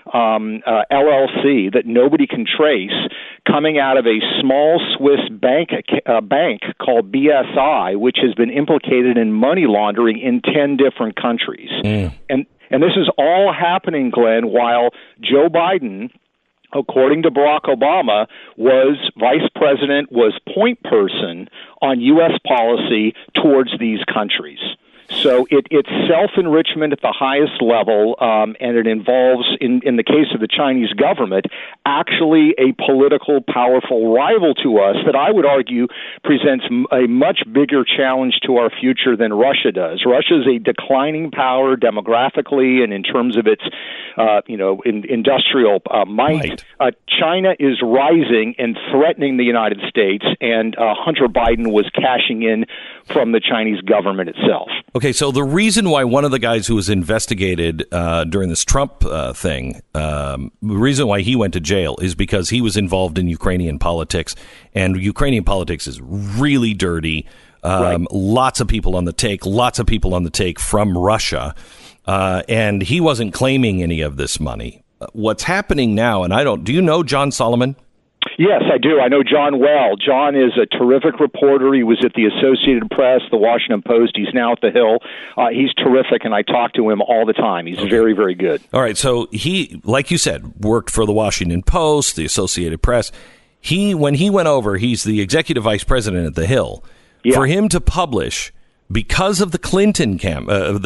LLC that nobody can trace, coming out of a small Swiss bank called BSI, which has been implicated in money laundering in 10 different countries. And this is all happening, Glenn, while Joe Biden, according to Barack Obama, was vice president, was point person on U.S. policy towards these countries. So it's self-enrichment at the highest level, and it involves, in the case of the Chinese government, actually a political, powerful rival to us that I would argue presents a much bigger challenge to our future than Russia does. Russia is a declining power demographically and in terms of its, industrial might. Right. China is rising and threatening the United States, and Hunter Biden was cashing in from the Chinese government itself. Okay, so the reason why one of the guys who was investigated during this Trump thing, the reason why he went to jail is because he was involved in Ukrainian politics, and Ukrainian politics is really dirty. Right. Lots of people on the take from Russia, and he wasn't claiming any of this money. What's happening now, and do you know John Solomon? Yes, I do. I know John well. John is a terrific reporter. He was at the Associated Press, the Washington Post. He's now at The Hill. He's terrific, and I talk to him all the time. He's very, very good. All right. So he, like you said, worked for the Washington Post, the Associated Press. When he went over, he's the executive vice president at The Hill. Yeah. For him to publish, because of the Clinton camp,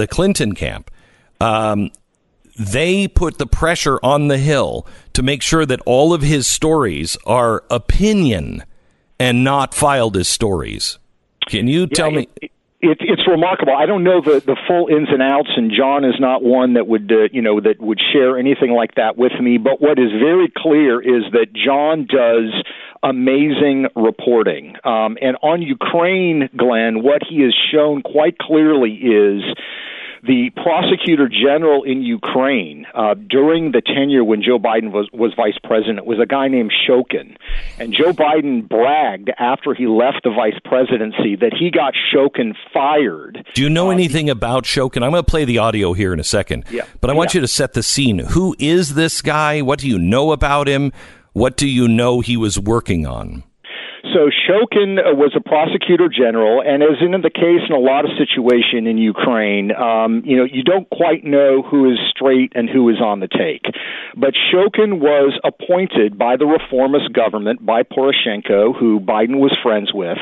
they put the pressure on The Hill to make sure that all of his stories are opinion and not filed as stories. Can you tell me? It's remarkable. I don't know the full ins and outs, and John is not one that would that would share anything like that with me. But what is very clear is that John does amazing reporting. And on Ukraine, Glenn, what he has shown quite clearly is the prosecutor general in Ukraine during the tenure when Joe Biden was vice president was a guy named Shokin. And Joe Biden bragged after he left the vice presidency that he got Shokin fired. Do you know anything about Shokin? I'm going to play the audio here in a second. Yeah. But I want you to set the scene. Who is this guy? What do you know about him? What do you know he was working on? So Shokin was a prosecutor general, and as in the case in a lot of situation in Ukraine, you don't quite know who is straight and who is on the take. But Shokin was appointed by the reformist government, by Poroshenko, who Biden was friends with.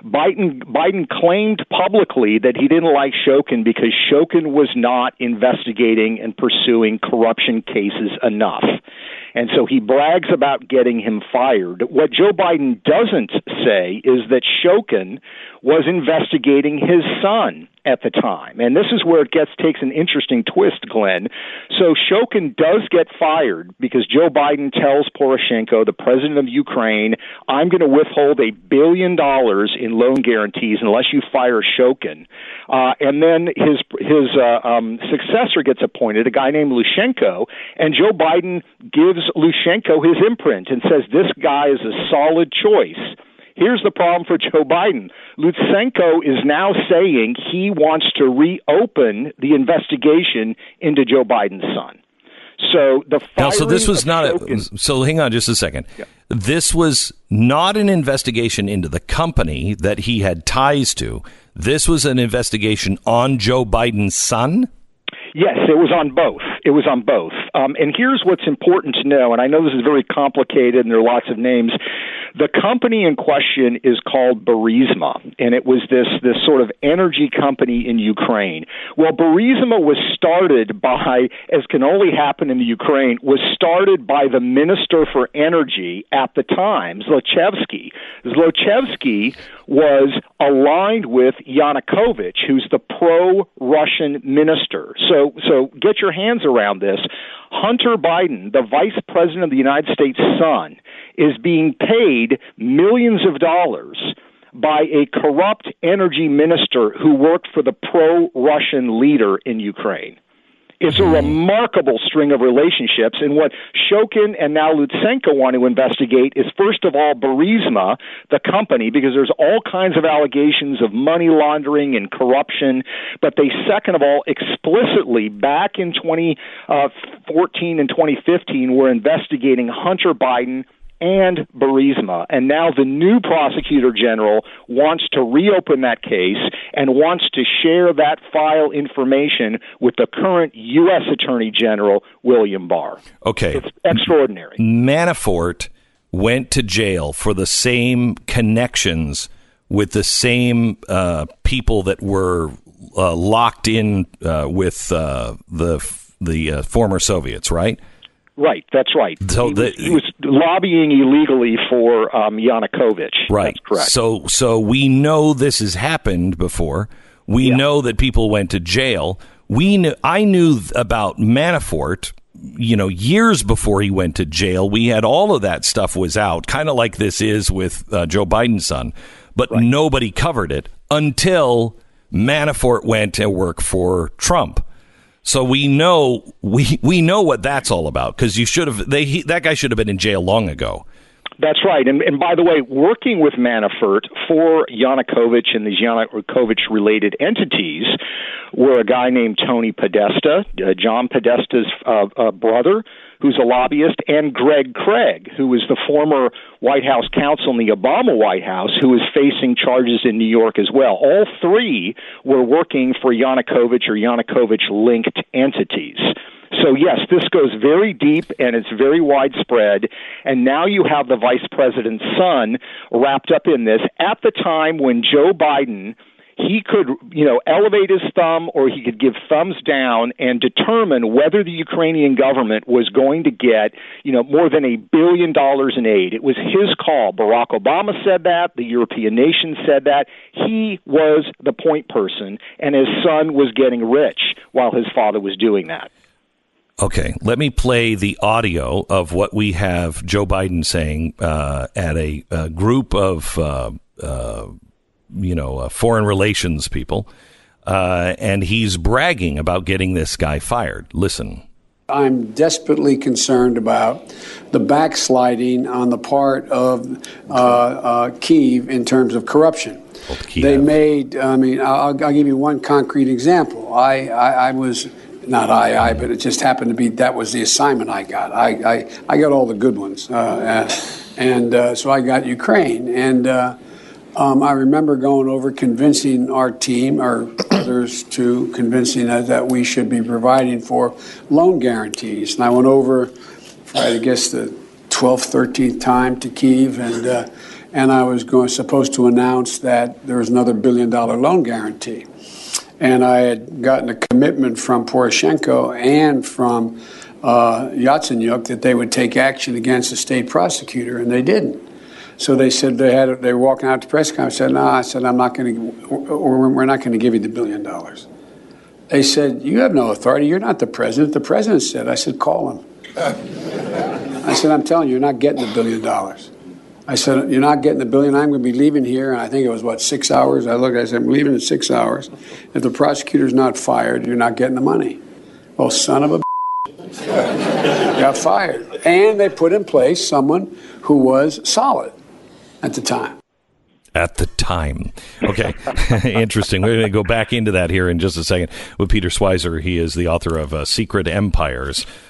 Biden claimed publicly that he didn't like Shokin because Shokin was not investigating and pursuing corruption cases enough. And so he brags about getting him fired. What Joe Biden doesn't say is that Shokin was investigating his son at the time. And this is where it takes an interesting twist, Glenn. So Shokin does get fired because Joe Biden tells Poroshenko, the president of Ukraine, I'm going to withhold $1 billion in loan guarantees unless you fire Shokin. And then his successor gets appointed, a guy named Lushenko, and Joe Biden gives Lushenko his imprint and says this guy is a solid choice. Here's the problem for Joe Biden. Lutsenko is now saying he wants to reopen the investigation into Joe Biden's son. So the now, so this was not so hang on just a second. Yeah. This was not an investigation into the company that he had ties to. This was an investigation on Joe Biden's son? Yes, it was on both. It was on both. And here's what's important to know, and I know this is very complicated and there are lots of names. The company in question is called Burisma, and it was this sort of energy company in Ukraine. Well, Burisma was started by, as can only happen in the Ukraine, was started by the Minister for Energy at the time, Zlochevsky. Zlochevsky was aligned with Yanukovych, who's the pro-Russian minister. So get your hands around this. Hunter Biden, the vice president of the United States' son, is being paid millions of dollars by a corrupt energy minister who worked for the pro-Russian leader in Ukraine. It's a remarkable string of relationships, and what Shokin and now Lutsenko want to investigate is, first of all, Burisma, the company, because there's all kinds of allegations of money laundering and corruption, but they, second of all, explicitly, back in 2014 and 2015, were investigating Hunter Biden and Burisma. And now the new prosecutor general wants to reopen that case and wants to share that file information with the current U.S. Attorney General, William Barr. Okay. It's extraordinary. Manafort went to jail for the same connections with the same people that were locked in with the former Soviets, right? Right, that's right. So he was lobbying illegally for Yanukovych. Right. That's correct. So we know this has happened before. We know that people went to jail. I knew about Manafort, years before he went to jail. We had all of that stuff was out, kind of like this is with Joe Biden's son. But nobody covered it until Manafort went to work for Trump. So we know what that's all about, because that guy should have been in jail long ago. That's right. And by the way, working with Manafort for Yanukovych and these Yanukovych-related entities were a guy named Tony Podesta, John Podesta's brother, who's a lobbyist, and Greg Craig, who was the former White House counsel in the Obama White House, who is facing charges in New York as well. All three were working for Yanukovych or Yanukovych-linked entities. So, yes, this goes very deep, and it's very widespread, and now you have the vice president's son wrapped up in this at the time when Joe Biden, he could, elevate his thumb or he could give thumbs down and determine whether the Ukrainian government was going to get, more than $1 billion in aid. It was his call. Barack Obama said that. The European nations said that. He was the point person, and his son was getting rich while his father was doing that. Okay, let me play the audio of what we have Joe Biden saying at a group of, foreign relations people, and he's bragging about getting this guy fired. Listen. I'm desperately concerned about the backsliding on the part of Kyiv in terms of corruption. They made, I'll give you one concrete example. I was... but it just happened to be that was the assignment I got. I got all the good ones, so I got Ukraine, and I remember going over convincing our team or others to convincing us that we should be providing for loan guarantees. And I went over for I guess the 12th, 13th time to Kyiv, and I was supposed to announce that there was another $1 billion loan guarantee. And I had gotten a commitment from Poroshenko and from Yatsenyuk that they would take action against the state prosecutor, and they didn't. So they said they were walking out to press conference. I said, "No," I said, "I'm not going to, or we're not going to give you the $1 billion." They said, "You have no authority. You're not the president." The president said, I said, "Call him." I said, "I'm telling you, you're not getting the $1 billion." I said, "You're not getting the $1 billion. I'm going to be leaving here." And I think it was, 6 hours? I said, "I'm leaving in 6 hours. If the prosecutor's not fired, you're not getting the money." Well, son of a got fired. And they put in place someone who was solid at the time. At the time. Okay. Interesting. We're going to go back into that here in just a second with Peter Schweizer. He is the author of Secret Empires.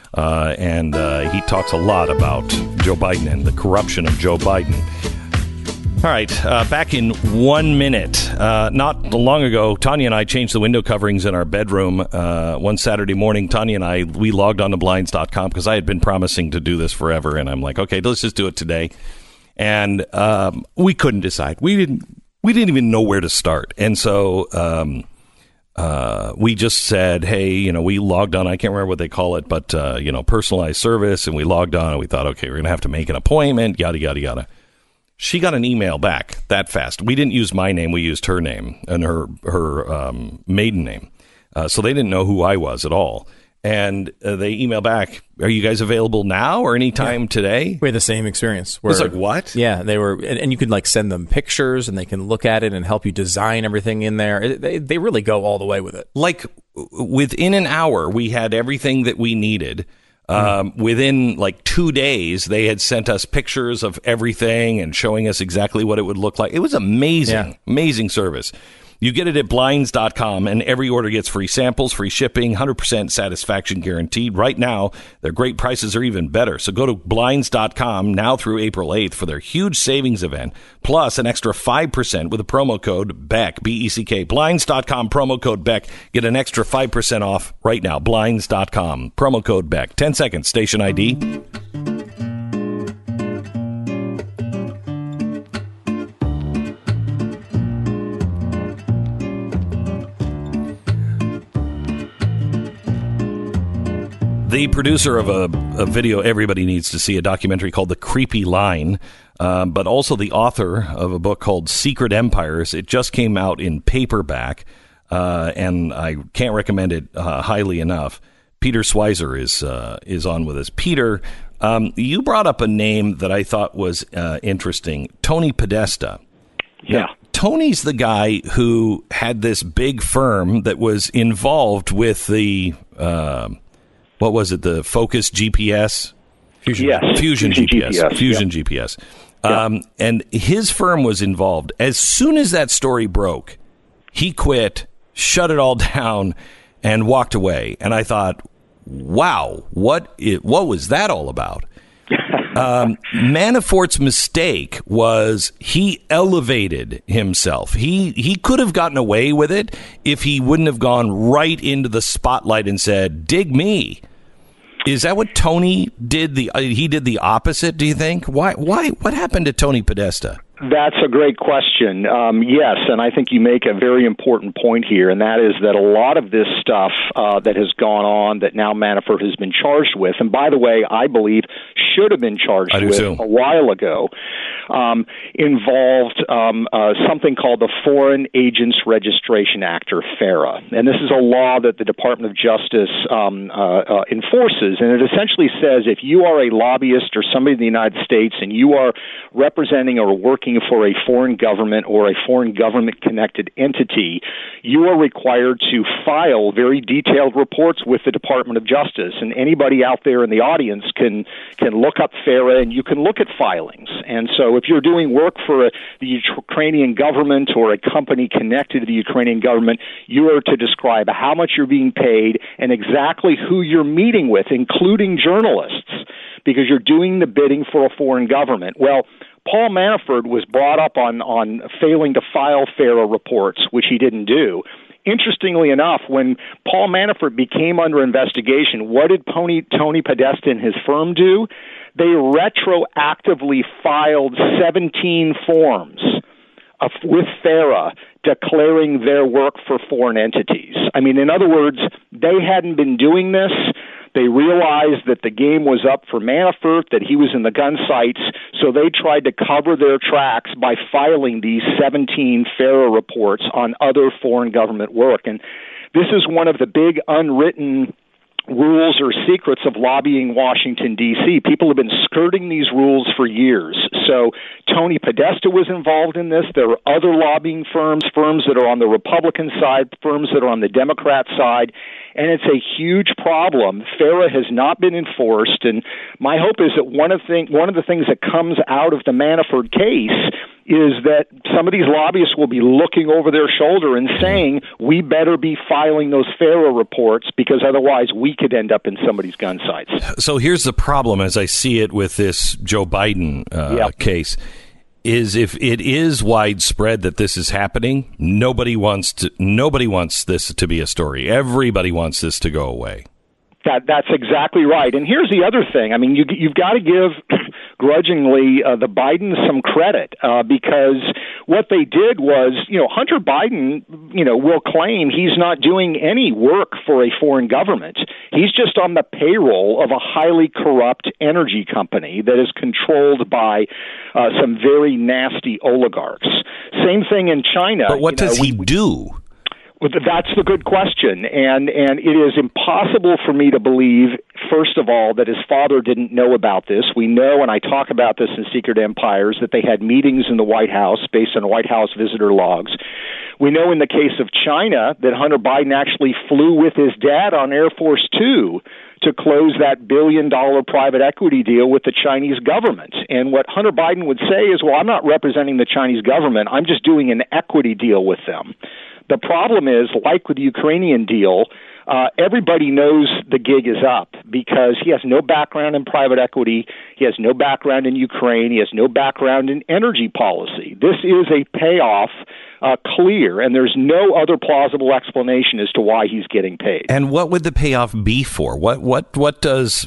and he talks a lot about Joe Biden and the corruption of Joe Biden. All right, back in 1 minute. Not long ago, Tanya and I changed the window coverings in our bedroom. One Saturday morning, Tanya and we logged on to Blinds.com because I had been promising to do this forever, and I'm like, okay, let's just do it today. And we couldn't decide. We didn't even know where to start. And so we just said, hey, we logged on. I can't remember what they call it, but, personalized service. And we logged on and we thought, okay, we're going to have to make an appointment, yada, yada, yada. She got an email back that fast. We didn't use my name. We used her name and her maiden name. So they didn't know who I was at all. And they email back, are you guys available now or anytime today? We had the same experience. It's like, what? Yeah, they were, and you could send them pictures and they can look at it and help you design everything in there. They really go all the way with it. Like within an hour, we had everything that we needed. Within 2 days, they had sent us pictures of everything and showing us exactly what it would look like. It was amazing, amazing service. You get it at Blinds.com, and every order gets free samples, free shipping, 100% satisfaction guaranteed. Right now, their great prices are even better. So go to Blinds.com now through April 8th for their huge savings event, plus an extra 5% with the promo code BECK, B-E-C-K. Blinds.com, promo code BECK. Get an extra 5% off right now. Blinds.com, promo code BECK. 10 seconds, station ID. The producer of a video everybody needs to see, a documentary called The Creepy Line, but also the author of a book called Secret Empires. It just came out in paperback, and I can't recommend it highly enough. Peter Schweizer is on with us. Peter, you brought up a name that I thought was interesting, Tony Podesta. Yeah. Now, Tony's the guy who had this big firm that was involved with the... what was it? The Focus GPS? Fusion GPS. Fusion yeah. GPS. And his firm was involved. As soon as that story broke, he quit, shut it all down, and walked away. And I thought, wow, what was that all about? Manafort's mistake was he elevated himself. He could have gotten away with it if he wouldn't have gone right into the spotlight and said, dig me. Is that what Tony did? He did the opposite, do you think? Why? What happened to Tony Podesta? That's a great question. Yes, and I think you make a very important point here, and that is that a lot of this stuff that has gone on that now Manafort has been charged with, and by the way, I believe should have been charged with a while ago, involved something called the Foreign Agents Registration Act, or FARA. And this is a law that the Department of Justice enforces, and it essentially says if you are a lobbyist or somebody in the United States and you are representing or working for a foreign government or a foreign government-connected entity, you are required to file very detailed reports with the Department of Justice. And anybody out there in the audience can look up FARA, and you can look at filings. And so if you're doing work for the Ukrainian government or a company connected to the Ukrainian government, you are to describe how much you're being paid and exactly who you're meeting with, including journalists, because you're doing the bidding for a foreign government. Well, Paul Manafort was brought up on failing to file FARA reports, which he didn't do. Interestingly enough, when Paul Manafort became under investigation, what did Tony Podesta and his firm do? They retroactively filed 17 forms with FARA declaring their work for foreign entities. I mean, in other words, they hadn't been doing this. They realized that the game was up for Manafort, that he was in the gun sights, so they tried to cover their tracks by filing these 17 FARA reports on other foreign government work. And this is one of the big unwritten rules or secrets of lobbying Washington, D.C. People have been skirting these rules for years. So Tony Podesta was involved in this. There are other lobbying firms that are on the Republican side, firms that are on the Democrat side, and it's a huge problem. FARA has not been enforced, and my hope is that one of the things that comes out of the Manafort case is that some of these lobbyists will be looking over their shoulder and saying, we better be filing those FARA reports because otherwise we could end up in somebody's gun sights. So here's the problem as I see it with this Joe Biden case. Is if it is widespread that this is happening, nobody wants this to be a story. Everybody wants this to go away. That's exactly right. And here's the other thing. I mean, you've got to give grudgingly the Bidens some credit because what they did was, Hunter Biden, will claim he's not doing any work for a foreign government. He's just on the payroll of a highly corrupt energy company that is controlled by some very nasty oligarchs. Same thing in China. But what does he do? That's the good question, and it is impossible for me to believe, first of all, that his father didn't know about this. We know, and I talk about this in Secret Empires, that they had meetings in the White House based on White House visitor logs. We know in the case of China that Hunter Biden actually flew with his dad on Air Force Two to close that $1 billion private equity deal with the Chinese government. And what Hunter Biden would say is, well, I'm not representing the Chinese government. I'm just doing an equity deal with them. The problem is, like with the Ukrainian deal, everybody knows the gig is up because he has no background in private equity, he has no background in Ukraine, he has no background in energy policy. This is a payoff clear, and there's no other plausible explanation as to why he's getting paid. And what would the payoff be for? What does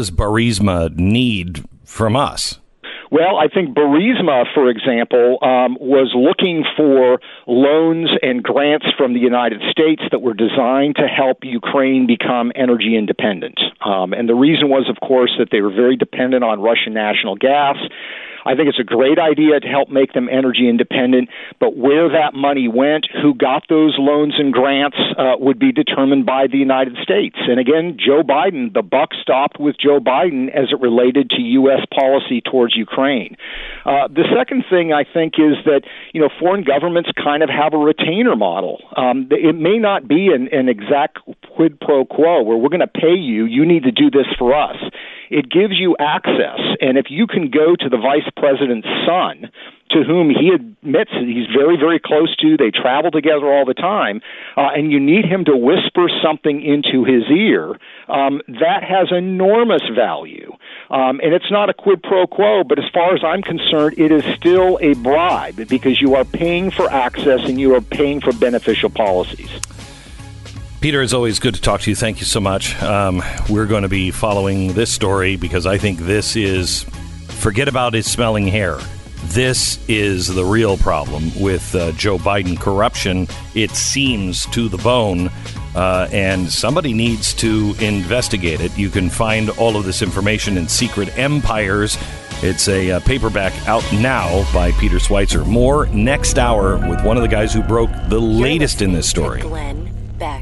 Burisma need from us? Well, I think Burisma, for example, was looking for loans and grants from the United States that were designed to help Ukraine become energy independent. And the reason was, of course, that they were very dependent on Russian national gas. I think it's a great idea to help make them energy independent, but where that money went, who got those loans and grants, would be determined by the United States. And again, Joe Biden, the buck stopped with Joe Biden as it related to U.S. policy towards Ukraine. The second thing I think is that, foreign governments kind of have a retainer model. It may not be an exact quid pro quo where we're going to pay you, you need to do this for us. It gives you access, and if you can go to the vice president's son, to whom he admits that he's very, very close to, they travel together all the time, and you need him to whisper something into his ear, that has enormous value. And it's not a quid pro quo, but as far as I'm concerned, it is still a bribe because you are paying for access and you are paying for beneficial policies. Peter, it's always good to talk to you. Thank you so much. We're going to be following this story because I think this is, forget about his smelling hair. This is the real problem with Joe Biden corruption. It seems to the bone, and somebody needs to investigate it. You can find all of this information in Secret Empires. It's a paperback out now by Peter Schweizer. More next hour with one of the guys who broke the latest in this story. Glenn Beck.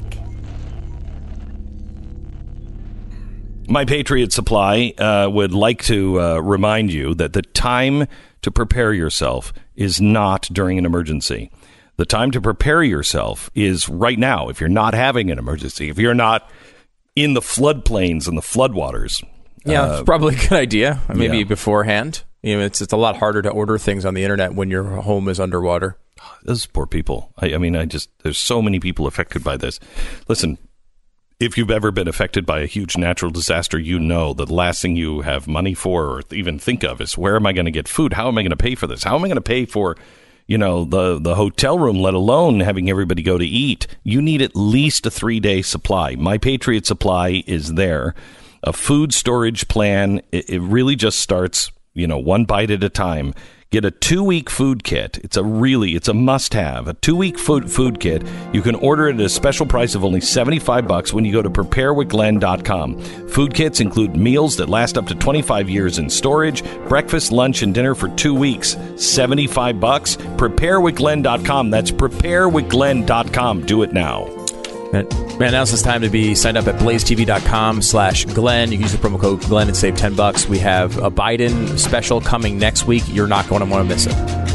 My Patriot Supply would like to remind you that the time to prepare yourself is not during an emergency. The time to prepare yourself is right now. If you're not having an emergency, if you're not in the floodplains and the floodwaters. Yeah, it's probably a good idea. Maybe beforehand. It's a lot harder to order things on the internet when your home is underwater. Those poor people. There's so many people affected by this. Listen, if you've ever been affected by a huge natural disaster, you know that the last thing you have money for or even think of is, where am I going to get food? How am I going to pay for this? How am I going to pay for, the hotel room, let alone having everybody go to eat? You need at least a 3-day supply. My Patriot Supply is there. A food storage plan. It really just starts, one bite at a time. Get a 2-week food kit. It's a must-have. A 2-week food kit. You can order it at a special price of only $75 when you go to preparewithglenn.com. Food kits include meals that last up to 25 years in storage, breakfast, lunch, and dinner for 2 weeks. $75. Preparewithglenn.com. That's preparewithglenn.com. Do it now. Man, now's this time to be signed up at blazetv.com/Glenn. You can use the promo code Glenn and save $10. We have a Biden special coming next week. You're not going to want to miss it.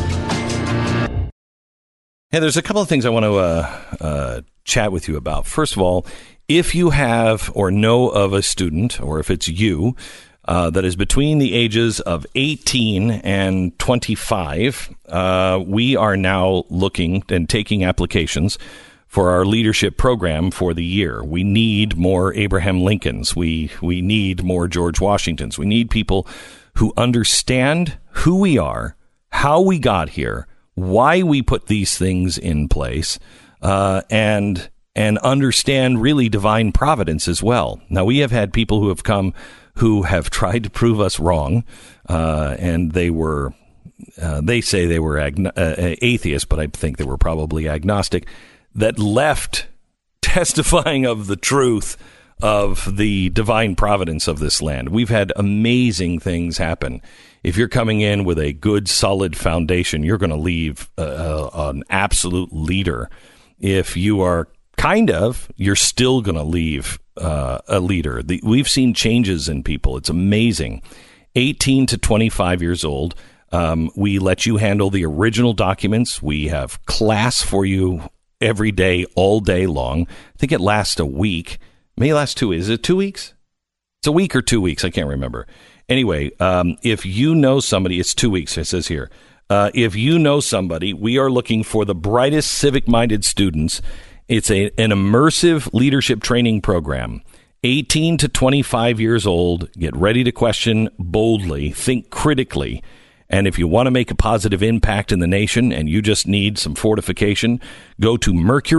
Hey, there's a couple of things I want to chat with you about. First of all, if you have or know of a student, or if it's you, that is between the ages of 18 and 25. We are now looking and taking applications for our leadership program for the year. We need more Abraham Lincolns. We need more George Washingtons. We need people who understand who we are, how we got here, why we put these things in place, and understand really divine providence as well. Now, we have had people who have come who have tried to prove us wrong, and they say they were atheists, but I think they were probably agnostic, that left testifying of the truth of the divine providence of this land. We've had amazing things happen. If you're coming in with a good, solid foundation, you're going to leave an absolute leader. If you are you're still going to leave a leader. We've seen changes in people. It's amazing. 18 to 25 years old. We let you handle the original documents. We have class for you every day, all day long. I think it lasts a week. May last 2 weeks. Is it 2 weeks? It's a week or 2 weeks. I can't remember. Anyway, if you know somebody, it's 2 weeks, it says here. If you know somebody, we are looking for the brightest civic-minded students. It's an immersive leadership training program. 18 to 25 years old. Get ready to question boldly. Think critically. And if you want to make a positive impact in the nation and you just need some fortification, go to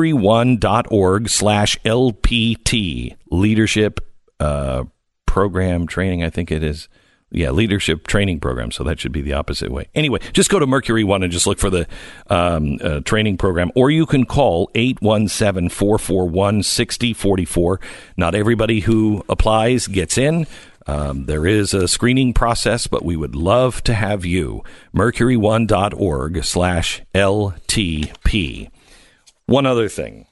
mercury1.org/LPT. Leadership program training, I think it is. Yeah, leadership training program. So that should be the opposite way. Anyway, just go to Mercury One and just look for the training program. Or you can call 817-441-6044. Not everybody who applies gets in. There is a screening process, but we would love to have you. Mercury1.org/LTP. One other thing.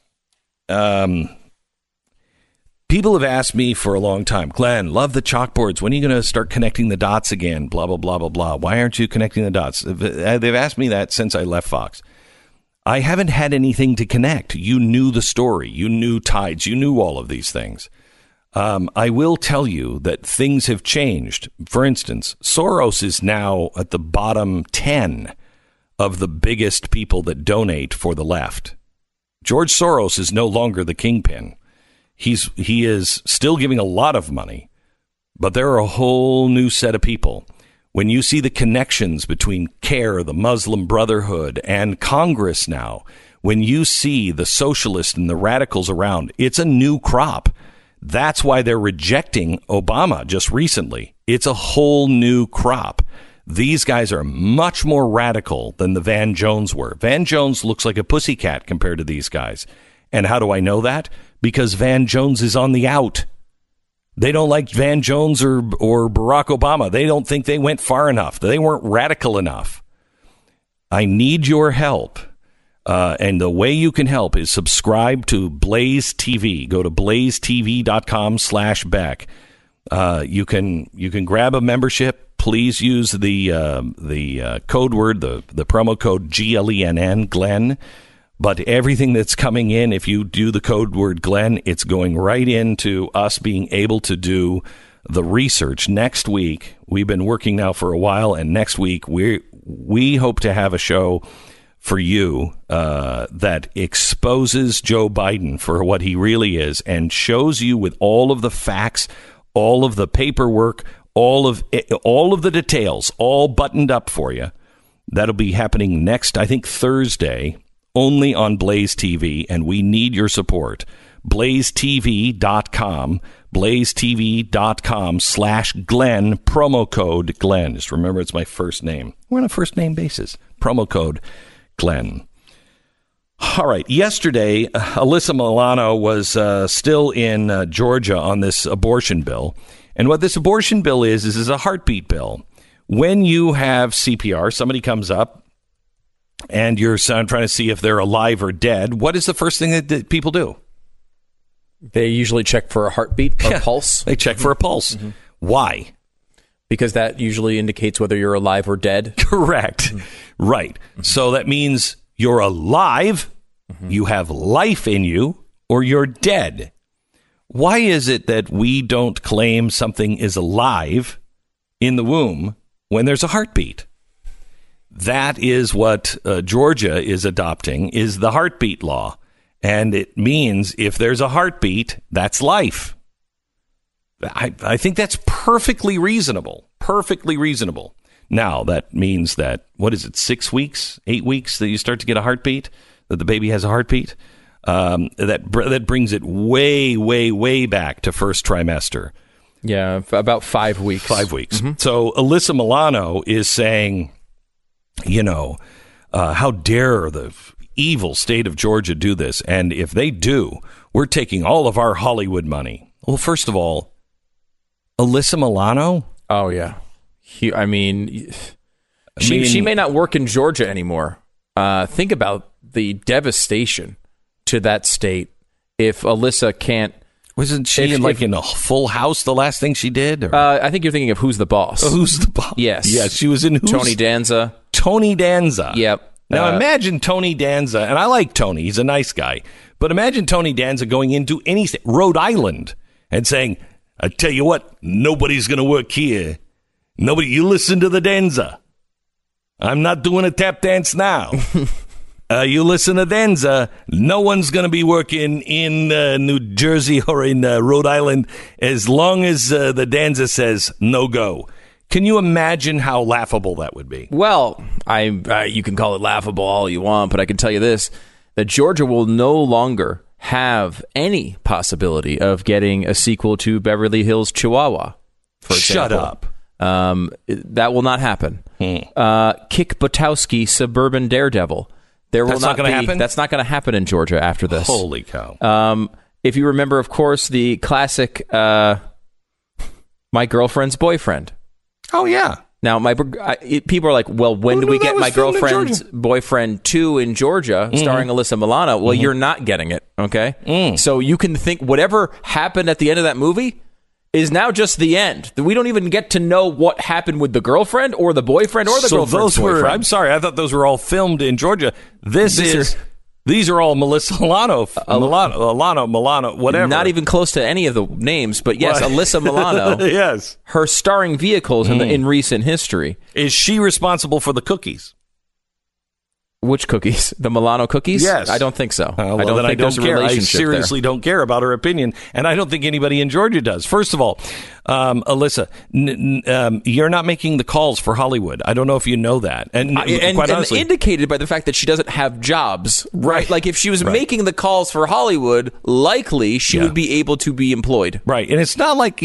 People have asked me for a long time, Glenn, love the chalkboards. When are you going to start connecting the dots again? Blah, blah, blah, blah, blah. Why aren't you connecting the dots? They've asked me that since I left Fox. I haven't had anything to connect. You knew the story. You knew tides. You knew all of these things. I will tell you that things have changed. For instance, Soros is now at the bottom 10 of the biggest people that donate for the left. George Soros is no longer the kingpin. He is still giving a lot of money, but there are a whole new set of people. When you see the connections between CARE, the Muslim Brotherhood, and Congress now, when you see the socialists and the radicals around, it's a new crop. That's why they're rejecting Obama just recently. It's a whole new crop. These guys are much more radical than the Van Jones were. Van Jones looks like a pussycat compared to these guys. And how do I know that? Because Van Jones is on the out. They don't like Van Jones or Barack Obama. They don't think they went far enough. They weren't radical enough. I need your help. And the way you can help is subscribe to Blaze TV. Go to blazetv.com/Beck. You can grab a membership. Please use the code word, the promo code GLENN, Glenn. But everything that's coming in, if you do the code word Glenn, it's going right into us being able to do the research. Next week, we've been working now for a while, and next week we hope to have a show for you that exposes Joe Biden for what he really is and shows you with all of the facts, all of the paperwork, all of the details, all buttoned up for you. That'll be happening next, I think, Thursday, only on Blaze TV, and we need your support. BlazeTV.com, BlazeTV.com/Glenn, promo code Glenn. Just remember, it's my first name. We're on a first name basis. Promo code Glenn. All right. Yesterday, Alyssa Milano was still in Georgia on this abortion bill. And what this abortion bill is a heartbeat bill. When you have CPR, somebody comes up, and you're trying to see if they're alive or dead, what is the first thing that people do? They usually check for a heartbeat or pulse. They check for a pulse. Mm-hmm. Why? Because that usually indicates whether you're alive or dead. Correct. Mm-hmm. Right. Mm-hmm. So that means you're alive, you have life in you, or you're dead. Why is it that we don't claim something is alive in the womb when there's a heartbeat. That is what Georgia is adopting, is the heartbeat law. And it means if there's a heartbeat, that's life. I think that's perfectly reasonable. Perfectly reasonable. Now, that means that, 6 weeks, 8 weeks that you start to get a heartbeat, that the baby has a heartbeat? That brings it way, way, way back to first trimester. Yeah, about 5 weeks. 5 weeks. Mm-hmm. So Alyssa Milano is saying, how dare the evil state of Georgia do this? And if they do, we're taking all of our Hollywood money. Well, first of all, Alyssa Milano? Oh, yeah. She may not work in Georgia anymore. Think about the devastation to that state if Alyssa can't. Wasn't she in a Full House the last thing she did? I think you're thinking of Who's the Boss. Who's the Boss? Yes. Yes, she was in Tony Danza. Tony Danza. Yep. Now imagine Tony Danza, and I like Tony, he's a nice guy, but imagine Tony Danza going into any state, Rhode Island, and saying, I tell you what, nobody's going to work here. Nobody, you listen to the Danza. I'm not doing a tap dance now. You listen to Danza, no one's going to be working in New Jersey or in Rhode Island as long as the Danza says no go. Can you imagine how laughable that would be? Well, you can call it laughable all you want, but I can tell you this, that Georgia will no longer have any possibility of getting a sequel to Beverly Hills Chihuahua, for example. Shut up. That will not happen. Kick Buttowski, Suburban Daredevil. That's not going to happen? That's not going to happen in Georgia after this. Holy cow. If you remember, of course, the classic My Girlfriend's Boyfriend. Oh, yeah. Now, people are like, well, when do we get My Girlfriend's Boyfriend 2 in Georgia, starring Alyssa Milano? Well, you're not getting it, okay? So you can think whatever happened at the end of that movie is now just the end. We don't even get to know what happened with the girlfriend or the boyfriend or the girlfriend's boyfriend. I'm sorry, I thought those were all filmed in Georgia. These are all Melissa Milano, whatever. Not even close to any of the names, but yes, Alyssa Milano. Yes. Her starring vehicles in recent history. Is she responsible for the cookies? Which cookies? The Milano cookies? Yes. I don't think so. I don't think there's a relationship I seriously don't care about her opinion, and I don't think anybody in Georgia does. First of all, Alyssa, you're not making the calls for Hollywood. I don't know if you know that. And quite honestly, indicated by the fact that she doesn't have jobs, right? Like if she was making the calls for Hollywood, likely she would be able to be employed. Right. And it's not like,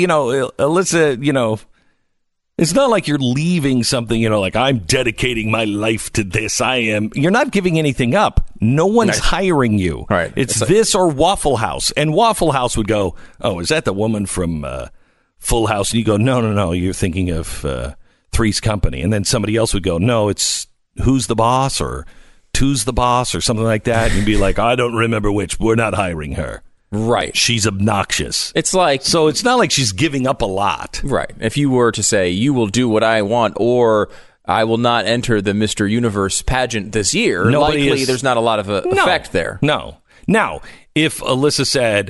Alyssa, it's not like you're leaving something, like I'm dedicating my life to this. You're not giving anything up. No one's hiring you. Right. It's this or Waffle House. And Waffle House would go, oh, is that the woman from Full House? And you go, no, you're thinking of Three's Company. And then somebody else would go, no, it's Who's the Boss or Two's the Boss or something like that. And you'd be like, I don't remember which. We're not hiring her. Right. She's obnoxious. It's like... So it's not like she's giving up a lot. Right. If you were to say, you will do what I want, or I will not enter the Mr. Universe pageant this year, there's not a lot of effect there. No. Now, if Alyssa said,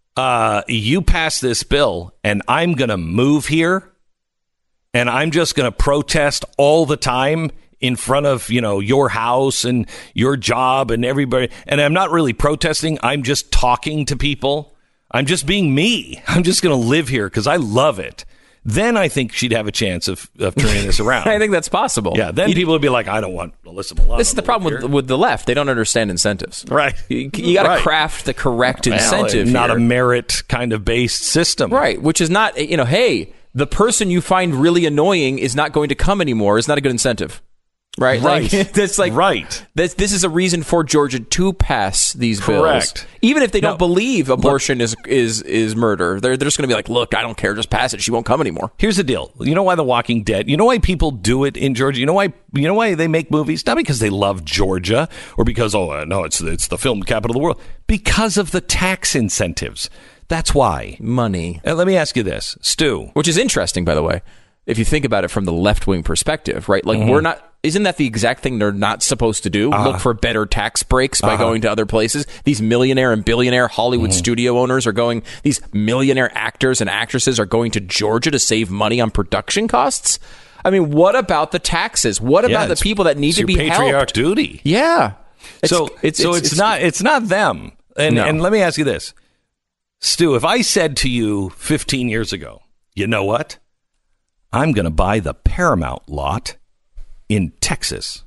you pass this bill, and I'm going to move here, and I'm just going to protest all the time in front of, your house and your job and everybody. And I'm not really protesting. I'm just talking to people. I'm just being me. I'm just going to live here because I love it. Then I think she'd have a chance of turning this around. I think that's possible. Yeah, then people would be like, I don't want Alyssa Milano. This is the problem with the left. They don't understand incentives. Right. You got to craft the correct incentive not here. A merit kind of based system. Right, which is not, hey, the person you find really annoying is not going to come anymore is not a good incentive. Right. That's like right. This is a reason for Georgia to pass these bills. Even if they don't believe abortion is murder, they're just going to be like, look, I don't care, just pass it. She won't come anymore. Here's the deal. You know why The Walking Dead? You know why people do it in Georgia? You know why they make movies? Not because they love Georgia or because it's the film capital of the world. Because of the tax incentives. That's why. Money. And let me ask you this, Stu. Which is interesting, by the way, if you think about it from the left-wing perspective, right? Like, we're not isn't that the exact thing they're not supposed to do? Look for better tax breaks by going to other places. These millionaire and billionaire Hollywood studio owners are going, these millionaire actors and actresses are going to Georgia to save money on production costs. I mean, what about the taxes? What about the people that need to be helped? Patriarch duty. Yeah. It's not them. And let me ask you this, Stu, if I said to you 15 years ago, you know what? I'm going to buy the Paramount lot in Texas.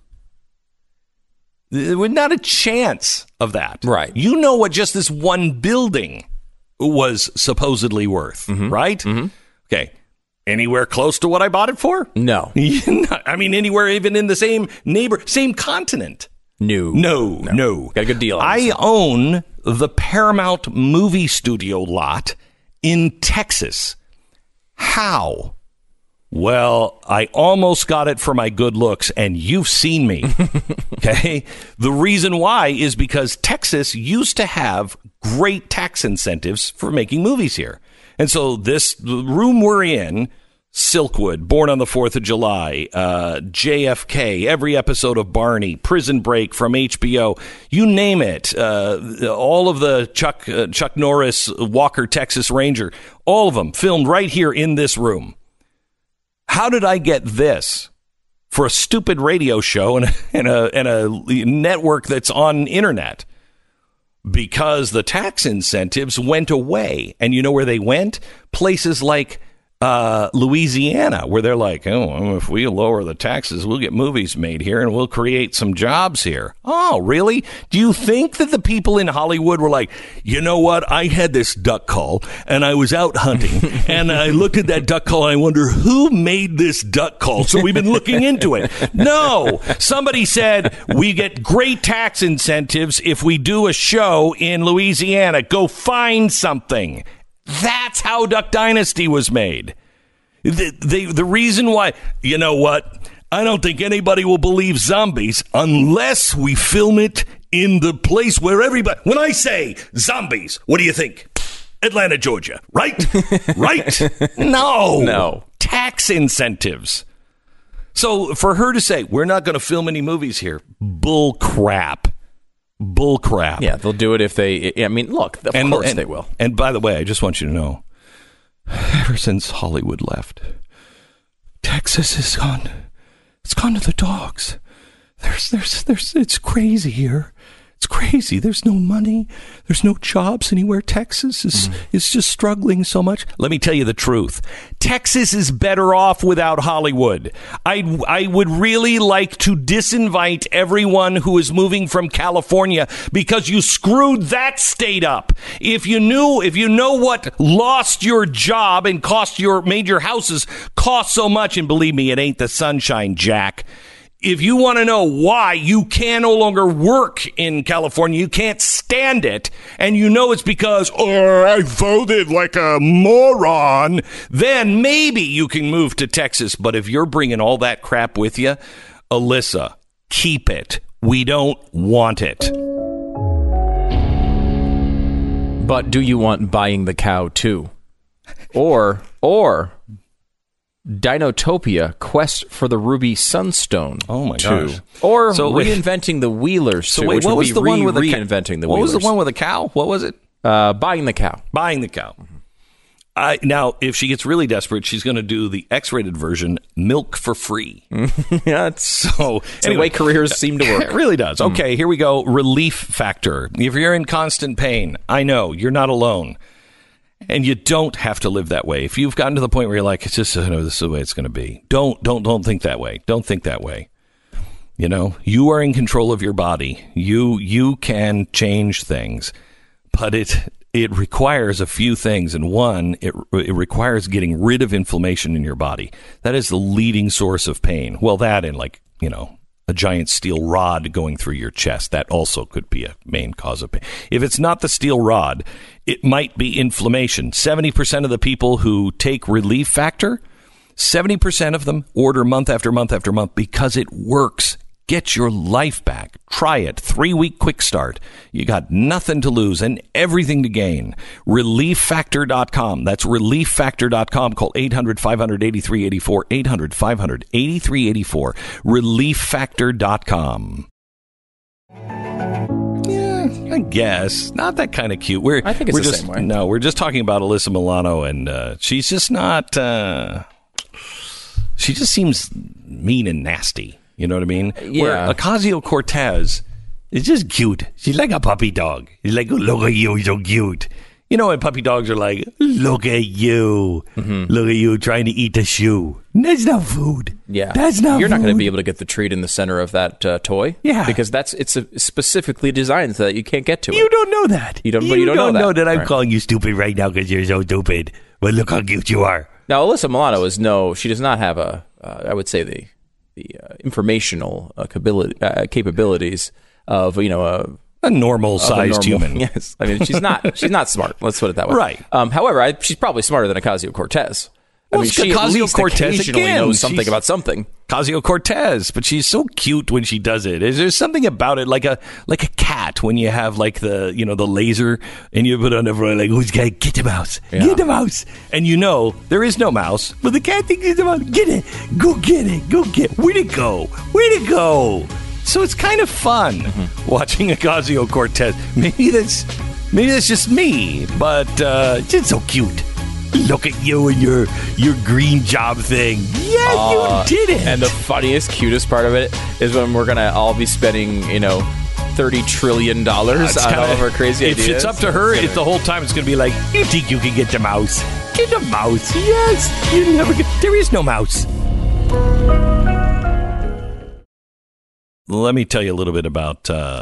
There was not a chance of that. Right. You know what just this one building was supposedly worth, right? Mm-hmm. Okay. Anywhere close to what I bought it for? No. I mean, anywhere even in the same continent. No. Got a good deal. I own the Paramount movie studio lot in Texas. How? Well, I almost got it for my good looks, and you've seen me. Okay? The reason why is because Texas used to have great tax incentives for making movies here. And so this room we're in, Silkwood, Born on the 4th of July, JFK, every episode of Barney, Prison Break from HBO, you name it, all of the Chuck Norris, Walker, Texas Ranger, all of them filmed right here in this room. How did I get this for a stupid radio show and a network that's on internet? Because the tax incentives went away. And you know where they went? Places like Louisiana, where they're like, oh, if we lower the taxes, we'll get movies made here and we'll create some jobs here. Oh, really? Do you think that the people in Hollywood were like, you know what? I had this duck call and I was out hunting and I looked at that duck call and I wonder who made this duck call. So we've been looking into it. No, somebody said we get great tax incentives if we do a show in Louisiana. Go find something. That's how Duck Dynasty was made. The reason why, you know what? I don't think anybody will believe zombies unless we film it in the place where everybody... When I say zombies, what do you think? Atlanta, Georgia, right? Right? No. Tax incentives. So for her to say, we're not going to film any movies here, bull crap. Yeah, they'll do it if they... I mean, look, of course they will. And by the way, I just want you to know, ever since Hollywood left, Texas is gone. It's gone to the dogs. It's crazy here. It's crazy. There's no money. There's no jobs anywhere. Texas is just struggling so much. Let me tell you the truth. Texas is better off without Hollywood. I would really like to disinvite everyone who is moving from California because you screwed that state up. If you know what lost your job and made your houses cost so much, and believe me, it ain't the sunshine, Jack. If you want to know why you can no longer work in California, you can't stand it, and you know it's because, I voted like a moron, then maybe you can move to Texas. But if you're bringing all that crap with you, Alyssa, keep it. We don't want it. But do you want Buying the Cow too? Or Dinotopia, Quest for the Ruby Sunstone. Oh my gosh! Or Reinventing the Wheelers. So wait, what was the one with Reinventing the Wheelers? What was the one with the cow? What was it? Buying the Cow. Buying the Cow. Now, if she gets really desperate, she's going to do the X-rated version, Milk for Free. Yeah, it's the way careers seem to work. It really does. Okay, here we go. Relief factor. If you're in constant pain, I know you're not alone. And you don't have to live that way. If you've gotten to the point where you're like, it's just, this is the way it's going to be. Don't think that way. Don't think that way. You know, you are in control of your body. You can change things, but it requires a few things. And one, it requires getting rid of inflammation in your body. That is the leading source of pain. Well, that and a giant steel rod going through your chest. That also could be a main cause of pain. If it's not the steel rod, it might be inflammation. 70% of the people who take Relief Factor, 70% of them order month after month after month because it works. Get your life back. Try it. 3-week quick start. You got nothing to lose and everything to gain. ReliefFactor.com. That's ReliefFactor.com. Call 800-500-8384. 800-500-8384. ReliefFactor.com. Yeah, I guess. Not that kind of cute. I think it's the same way. No, we're just talking about Alyssa Milano, and she's just not... she just seems mean and nasty. You know what I mean? Yeah. Where Ocasio-Cortez is just cute. She's like a puppy dog. She's like, look at you, you're so cute. You know when puppy dogs are like, look at you. Mm-hmm. Look at you trying to eat the shoe. That's not food. Yeah. That's not You're food. not going to be able to get the treat in the center of that toy. Yeah. Because it's specifically designed so that you can't get to it. You don't know that. You don't know that. I'm calling you stupid right now because you're so stupid. But look how cute you are. Now, Alyssa Milano she does not have I would say the informational capabilities of, a normal-sized human. Yes. I mean, she's not smart. Let's put it that way. Right. However, she's probably smarter than Ocasio-Cortez. Well, I mean, she at least occasionally again, knows something about something. Ocasio-Cortez, but she's so cute when she does it. There's something about it, like a cat when you have like the laser and you put on everyone like, who's gonna get the mouse? Yeah. Get the mouse, and there is no mouse, but the cat thinks it's the mouse. Get it, go get it, go get it. Where'd it go? Where'd it go? So it's kind of fun watching Ocasio-Cortez. Maybe that's just me, but it's so cute. Look at you and your green job thing. Yeah, you did it. And the funniest, cutest part of it is when we're going to all be spending, $30 trillion on all of our crazy ideas. If it's up to her, the whole time it's going to be like, you think you can get the mouse? Get the mouse. Yes. There is no mouse. Let me tell you a little bit about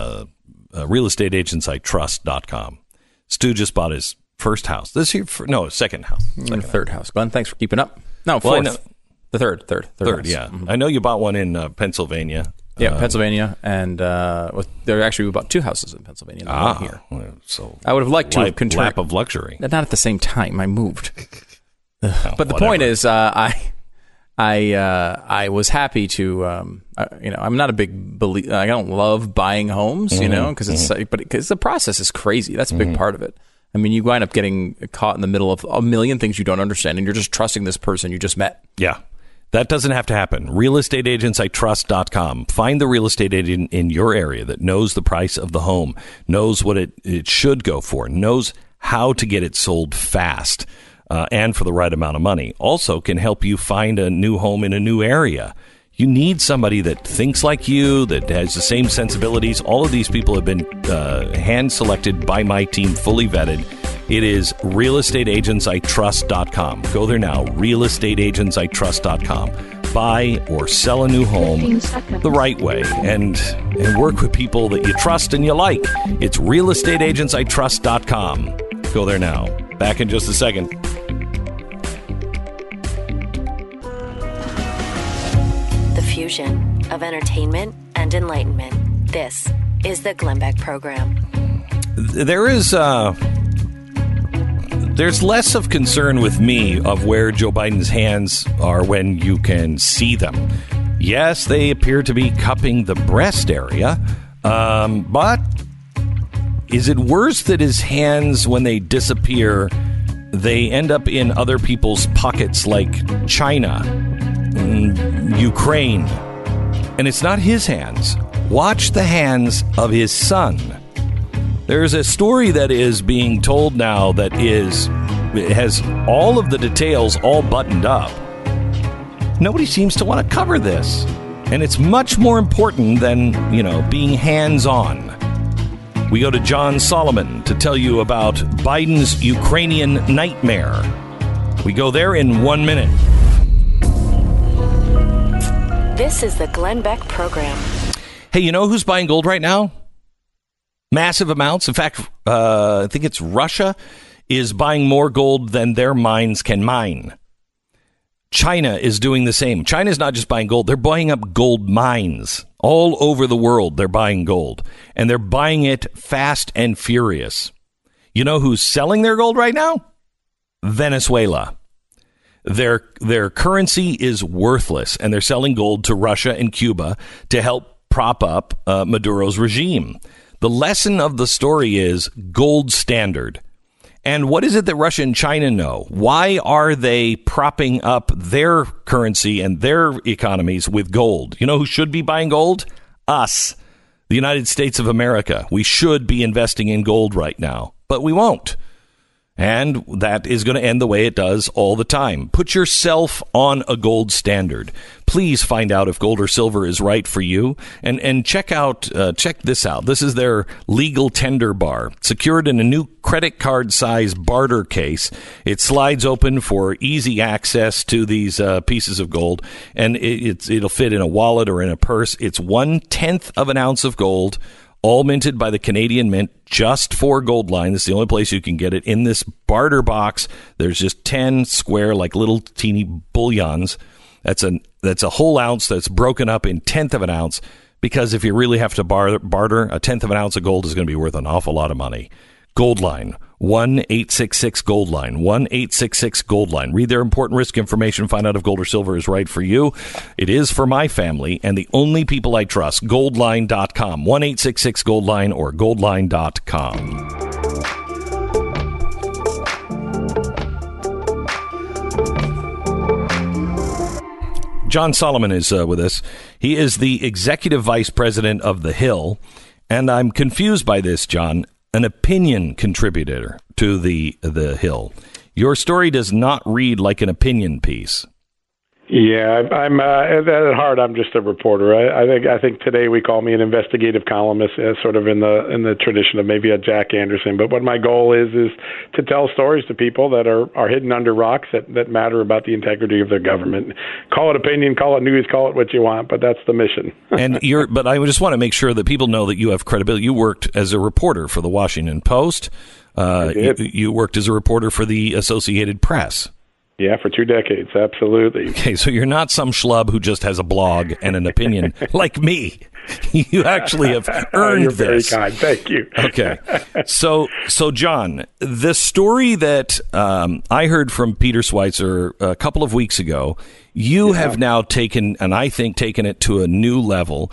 realestateagentsitrust.com. Stu just bought his first house. Second house. Third house. Glenn, thanks for keeping up. No, fourth. Well, the third house. Yeah. Mm-hmm. I know you bought one in Pennsylvania. Yeah, Pennsylvania, and there are actually about 2 houses in Pennsylvania. Here. So I would have liked to have lap of luxury. Not at the same time. I moved. But the point is, I was happy to, I'm not a big believer. I don't love buying homes, because because the process is crazy. That's a big part of it. I mean, you wind up getting caught in the middle of a million things you don't understand, and you're just trusting this person you just met. Yeah. That doesn't have to happen. Realestateagentsitrust.com. Find the real estate agent in your area that knows the price of the home, knows what it should go for, knows how to get it sold fast and for the right amount of money. Also can help you find a new home in a new area. You need somebody that thinks like you, that has the same sensibilities. All of these people have been hand-selected by my team, fully vetted. It is realestateagentsitrust.com. Go there now, realestateagentsitrust.com. Buy or sell a new home the right way and work with people that you trust and you like. It's realestateagentsitrust.com. Go there now. Back in just a second. Fusion of entertainment and enlightenment. This is the Glenn Beck Program. There's less of concern with me of where Joe Biden's hands are when you can see them. Yes, they appear to be cupping the breast area, but is it worse that his hands, when they disappear, they end up in other people's pockets like China, Ukraine, and it's not his hands. Watch the hands of his son. There's a story that is being told now that has all of the details all buttoned up. Nobody seems to want to cover this, and it's much more important than, being hands-on. We go to John Solomon to tell you about Biden's Ukrainian nightmare. We go there in 1 minute. This is the Glenn Beck Program. Hey, you know who's buying gold right now? Massive amounts. In fact, I think it's Russia is buying more gold than their mines can mine. China is doing the same. China is not just buying gold. They're buying up gold mines all over the world. They're buying gold, and they're buying it fast and furious. You know who's selling their gold right now? Venezuela. Their currency is worthless, and they're selling gold to Russia and Cuba to help prop up Maduro's regime. The lesson of the story is gold standard. And what is it that Russia and China know? Why are they propping up their currency and their economies with gold? You know who should be buying gold? Us, the United States of America. We should be investing in gold right now, but we won't. And that is going to end the way it does all the time. Put yourself on a gold standard. Please find out if gold or silver is right for you. And check this out. This is their legal tender bar, secured in a new credit card size barter case. It slides open for easy access to these pieces of gold, and it'll fit in a wallet or in a purse. It's 1/10 of an ounce of gold, all minted by the Canadian Mint just for Goldline. This is the only place you can get it. In this barter box, there's just 10 square, like little teeny bullions. That's a whole ounce that's broken up in 1/10 of an ounce, because if you really have to barter, 1/10 of an ounce of gold is going to be worth an awful lot of money. Goldline, 1-866-GOLDLINE, 1-866-GOLDLINE. Read their important risk information, find out if gold or silver is right for you. It is for my family and the only people I trust. Goldline.com, 1-866-GOLDLINE or Goldline.com. John Solomon is with us. He is the executive vice president of The Hill, and I'm confused by this, John. An opinion contributor to the Hill. Your story does not read like an opinion piece. Yeah, I'm at heart, I'm just a reporter. I think today we call me an investigative columnist, sort of in the tradition of maybe a Jack Anderson. But what my goal is to tell stories to people that are hidden under rocks that matter about the integrity of their government. Call it opinion, call it news, call it what you want, but that's the mission. But I just want to make sure that people know that you have credibility. You worked as a reporter for the Washington Post. You worked as a reporter for the Associated Press. Yeah, for 2 decades, absolutely. Okay, so you're not some schlub who just has a blog and an opinion like me. You actually have earned this. You're very this. kind. Thank you. Okay. So John, the story that I heard from Peter Schweizer a couple of weeks ago, you have now taken it to a new level,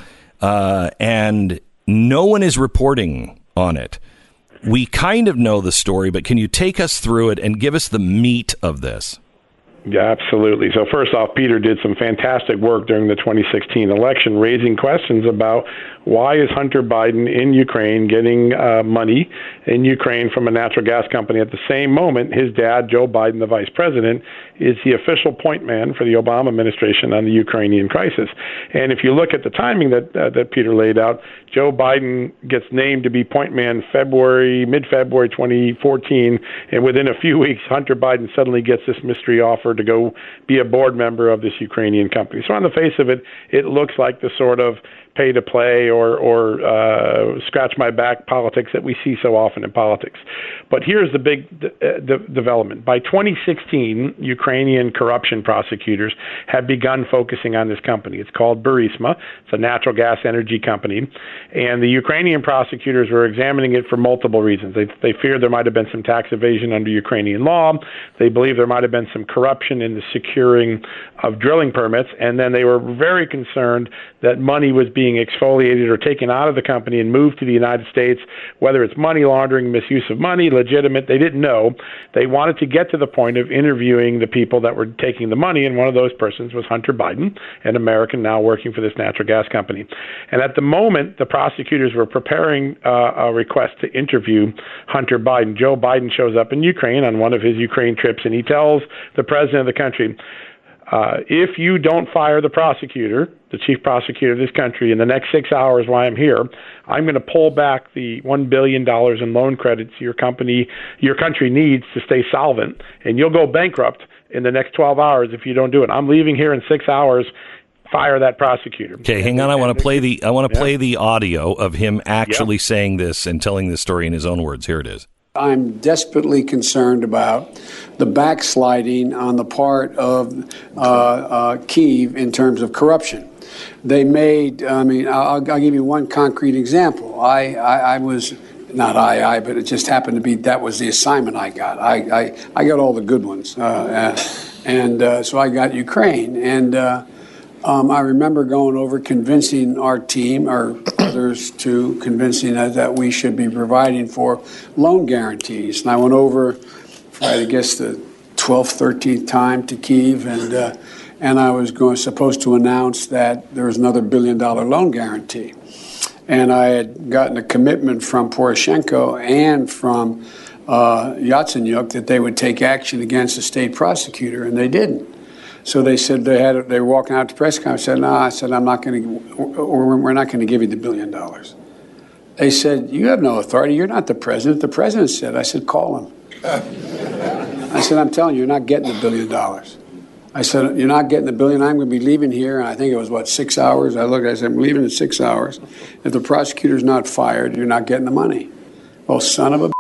and no one is reporting on it. We kind of know the story, but can you take us through it and give us the meat of this? Yeah, absolutely. So first off, Peter did some fantastic work during the 2016 election, raising questions about why is Hunter Biden in Ukraine getting money in Ukraine from a natural gas company at the same moment his dad, Joe Biden, the vice president, is the official point man for the Obama administration on the Ukrainian crisis. And if you look at the timing that Peter laid out, Joe Biden gets named to be point man mid-February 2014, and within a few weeks, Hunter Biden suddenly gets this mystery offer to go be a board member of this Ukrainian company. So on the face of it, it looks like the sort of pay to play or scratch my back politics that we see so often in politics. But here's the big development. By 2016, Ukrainian corruption prosecutors had begun focusing on this company. It's called Burisma. It's a natural gas energy company. And the Ukrainian prosecutors were examining it for multiple reasons. They feared there might have been some tax evasion under Ukrainian law. They believed there might have been some corruption in the securing of drilling permits. And then they were very concerned that money was being exfoliated or taken out of the company and moved to the United States, whether it's money laundering, misuse of money, legitimate. They didn't know. They wanted to get to the point of interviewing the people that were taking the money, and one of those persons was Hunter Biden, an American now working for this natural gas company. And at the moment, the prosecutors were preparing a request to interview Hunter Biden. Joe Biden shows up in Ukraine on one of his Ukraine trips, and he tells the president of the country, if you don't fire the prosecutor, the chief prosecutor of this country, in the next 6 hours while I'm here, I'm going to pull back the $1 billion in loan credits your country needs to stay solvent, and you'll go bankrupt in the next 12 hours if you don't do it. I'm leaving here in 6 hours. Fire that prosecutor. Okay, hang on. I want to play the audio of him actually saying this and telling this story in his own words. Here it is. I'm desperately concerned about the backsliding on the part of Kyiv in terms of corruption. They made, I'll give you one concrete example. I was, but it just happened to be that was the assignment I got. I got all the good ones. So I got Ukraine. And I remember going over convincing our team, or others, to convincing us that we should be providing for loan guarantees. And I went over for, I guess, the 12th, 13th time to Kyiv, and I was supposed to announce that there was another $1 billion loan guarantee. And I had gotten a commitment from Poroshenko and from Yatsenyuk that they would take action against the state prosecutor, and they didn't. So they said they were walking out to press conference. I said, no, I said, we're not going to give you the $1 billion. They said, you have no authority. You're not the president. The president said. I said, call him. I said, I'm telling you, you're not getting the $1 billion. I said, you're not getting the $1 billion. I'm going to be leaving here. And I think it was, 6 hours? I said, I'm leaving in 6 hours. If the prosecutor's not fired, you're not getting the money. Well, son of a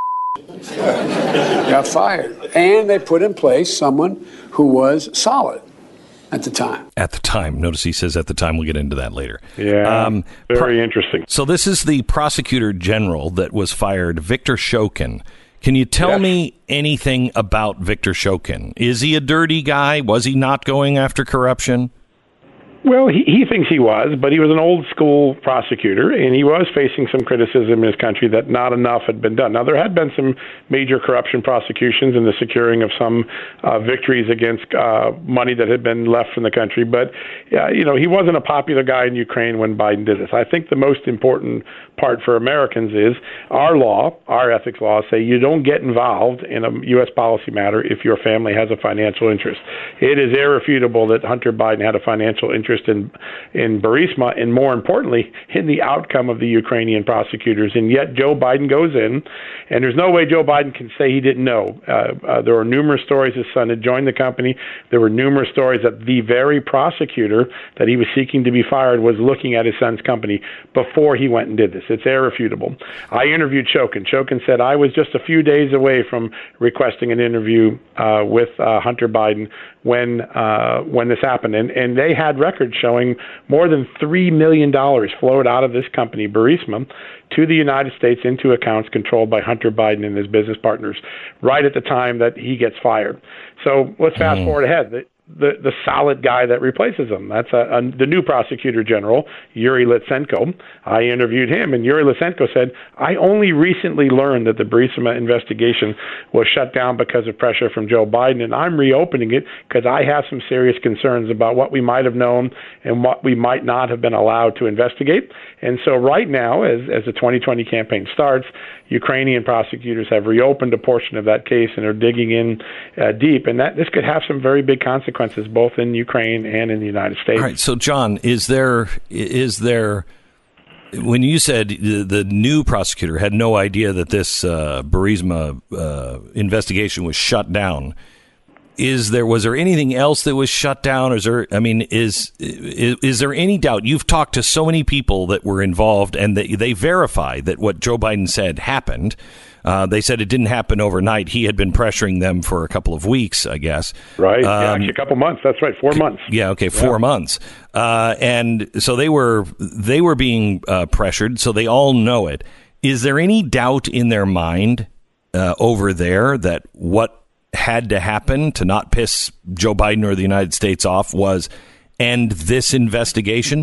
got fired. And they put in place someone who was solid at the time. At the time. Notice he says at the time. We'll get into that later. Yeah, very interesting. So this is the prosecutor general that was fired, Viktor Shokin. Can you tell me anything about Viktor Shokin? Is he a dirty guy? Was he not going after corruption? Well, he thinks he was, but he was an old school prosecutor, and he was facing some criticism in his country that not enough had been done. Now, there had been some major corruption prosecutions and the securing of some victories against money that had been left from the country, but he wasn't a popular guy in Ukraine when Biden did this. I think the most important part for Americans is our ethics laws say you don't get involved in a U.S. policy matter if your family has a financial interest. It is irrefutable that Hunter Biden had a financial interest in Burisma, and more importantly, in the outcome of the Ukrainian prosecutors. And yet Joe Biden goes in, and there's no way Joe Biden can say he didn't know. There were numerous stories his son had joined the company. There were numerous stories that the very prosecutor that he was seeking to be fired was looking at his son's company before he went and did this. It's irrefutable. I interviewed Shokin. Shokin said, I was just a few days away from requesting an interview with Hunter Biden when this happened. And they had records showing more than $3 million flowed out of this company, Burisma, to the United States into accounts controlled by Hunter Biden and his business partners right at the time that he gets fired. So let's fast forward ahead. The solid guy that replaces him. That's the new prosecutor general, Yuri Lutsenko. I interviewed him, and Yuri Lutsenko said, I only recently learned that the Burisma investigation was shut down because of pressure from Joe Biden, and I'm reopening it because I have some serious concerns about what we might have known and what we might not have been allowed to investigate. And so right now, as the 2020 campaign starts, Ukrainian prosecutors have reopened a portion of that case and are digging in deep, and this could have some very big consequences both in Ukraine and in the United States. All right, so John, is there when you said the new prosecutor had no idea that this Burisma investigation was shut down, was there anything else that was shut down? Is there any doubt? You've talked to so many people that were involved, and they verify that what Joe Biden said happened. They said it didn't happen overnight. He had been pressuring them for a couple of weeks, I guess. Right. Actually, a couple months. That's right. 4 months. Yeah. Okay. 4 months. And so they were being pressured. So they all know it. Is there any doubt in their mind over there that what had to happen to not piss Joe Biden or the United States off was end this investigation?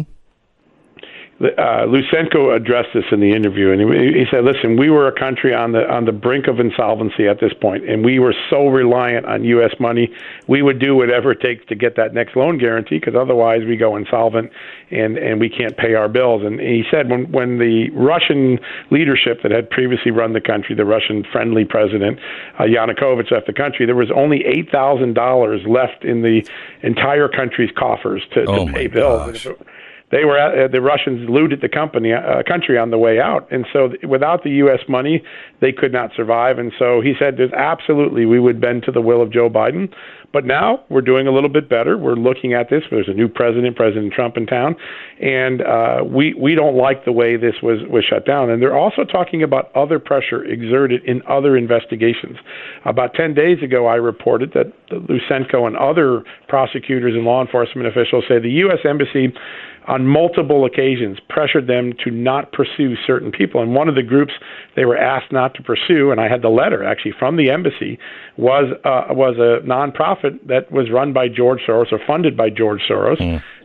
Lutsenko addressed this in the interview, and he said, listen, we were a country on the brink of insolvency at this point, and we were so reliant on U.S. money, we would do whatever it takes to get that next loan guarantee, because otherwise we go insolvent and we can't pay our bills. And he said when the Russian leadership that had previously run the country, the Russian-friendly president, Yanukovych, left the country, there was only $8,000 left in the entire country's coffers to pay bills. Gosh. The Russians looted the country on the way out, and so without the U.S. money, they could not survive. And so he said, "There's absolutely we would bend to the will of Joe Biden." But now we're doing a little bit better. We're looking at this. There's a new president, President Trump, in town, and we don't like the way this was shut down. And they're also talking about other pressure exerted in other investigations. About 10 days ago, I reported that Lutsenko and other prosecutors and law enforcement officials say the U.S. Embassy on multiple occasions pressured them to not pursue certain people. And one of the groups they were asked not to pursue, and I had the letter actually from the embassy, was a nonprofit that was run by George Soros or funded by George Soros.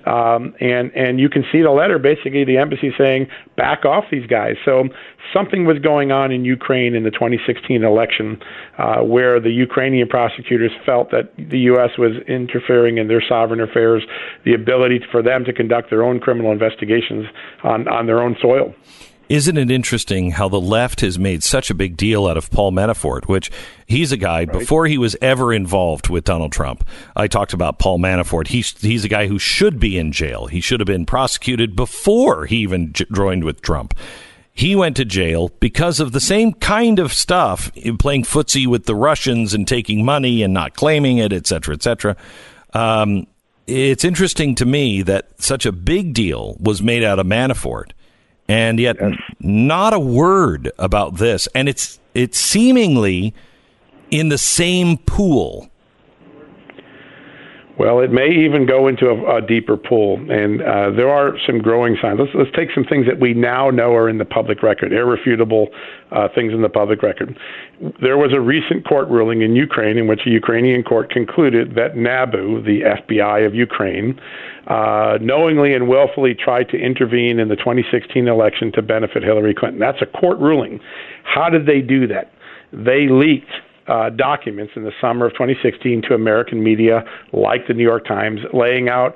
And you can see the letter, basically the embassy saying, back off these guys. So something was going on in Ukraine in the 2016 election where the Ukrainian prosecutors felt that the U.S. was interfering in their sovereign affairs, the ability for them to conduct their own criminal investigations on their own soil. Isn't it interesting how the left has made such a big deal out of Paul Manafort, which he's a guy, before he was ever involved with Donald Trump. I talked about Paul Manafort. He's a guy who should be in jail. He should have been prosecuted before he even joined with Trump. He went to jail because of the same kind of stuff, playing footsie with the Russians and taking money and not claiming it, et cetera, et cetera. It's interesting to me that such a big deal was made out of Manafort. And yet, not a word about this, and it's seemingly in the same pool. Well, it may even go into a deeper pool, and there are some growing signs. Let's take some things that we now know are in the public record, irrefutable things in the public record. There was a recent court ruling in Ukraine in which a Ukrainian court concluded that NABU, the FBI of Ukraine, knowingly and willfully tried to intervene in the 2016 election to benefit Hillary Clinton. That's a court ruling. How did they do that? They leaked documents in the summer of 2016 to American media like the New York Times, laying out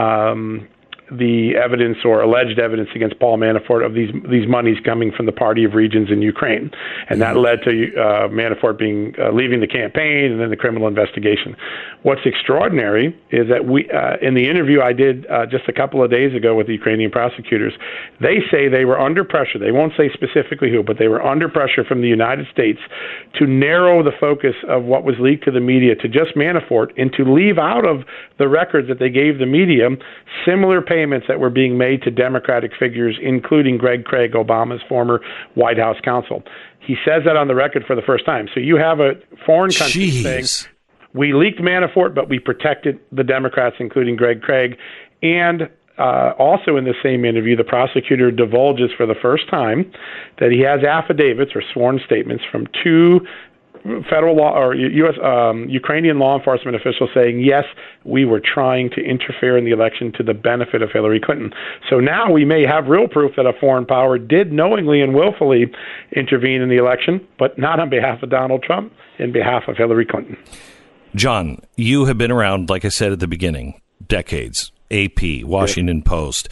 the evidence or alleged evidence against Paul Manafort of these monies coming from the Party of Regions in Ukraine. And that led to Manafort being leaving the campaign and then the criminal investigation. What's extraordinary is that we, in the interview I did just a couple of days ago with the Ukrainian prosecutors, they say they were under pressure. They won't say specifically who, but they were under pressure from the United States to narrow the focus of what was leaked to the media to just Manafort and to leave out of the records that they gave the media similar payments that were being made to Democratic figures, including Greg Craig, Obama's former White House counsel. He says that on the record for the first time. So you have a foreign country saying, we leaked Manafort, but we protected the Democrats, including Greg Craig. And also in the same interview, the prosecutor divulges for the first time that he has affidavits or sworn statements from two federal law or U.S. Ukrainian law enforcement officials saying, yes, we were trying to interfere in the election to the benefit of Hillary Clinton. So now we may have real proof that a foreign power did knowingly and willfully intervene in the election, but not on behalf of Donald Trump, in behalf of Hillary Clinton. John, you have been around, like I said at the beginning, decades. AP, Washington Post.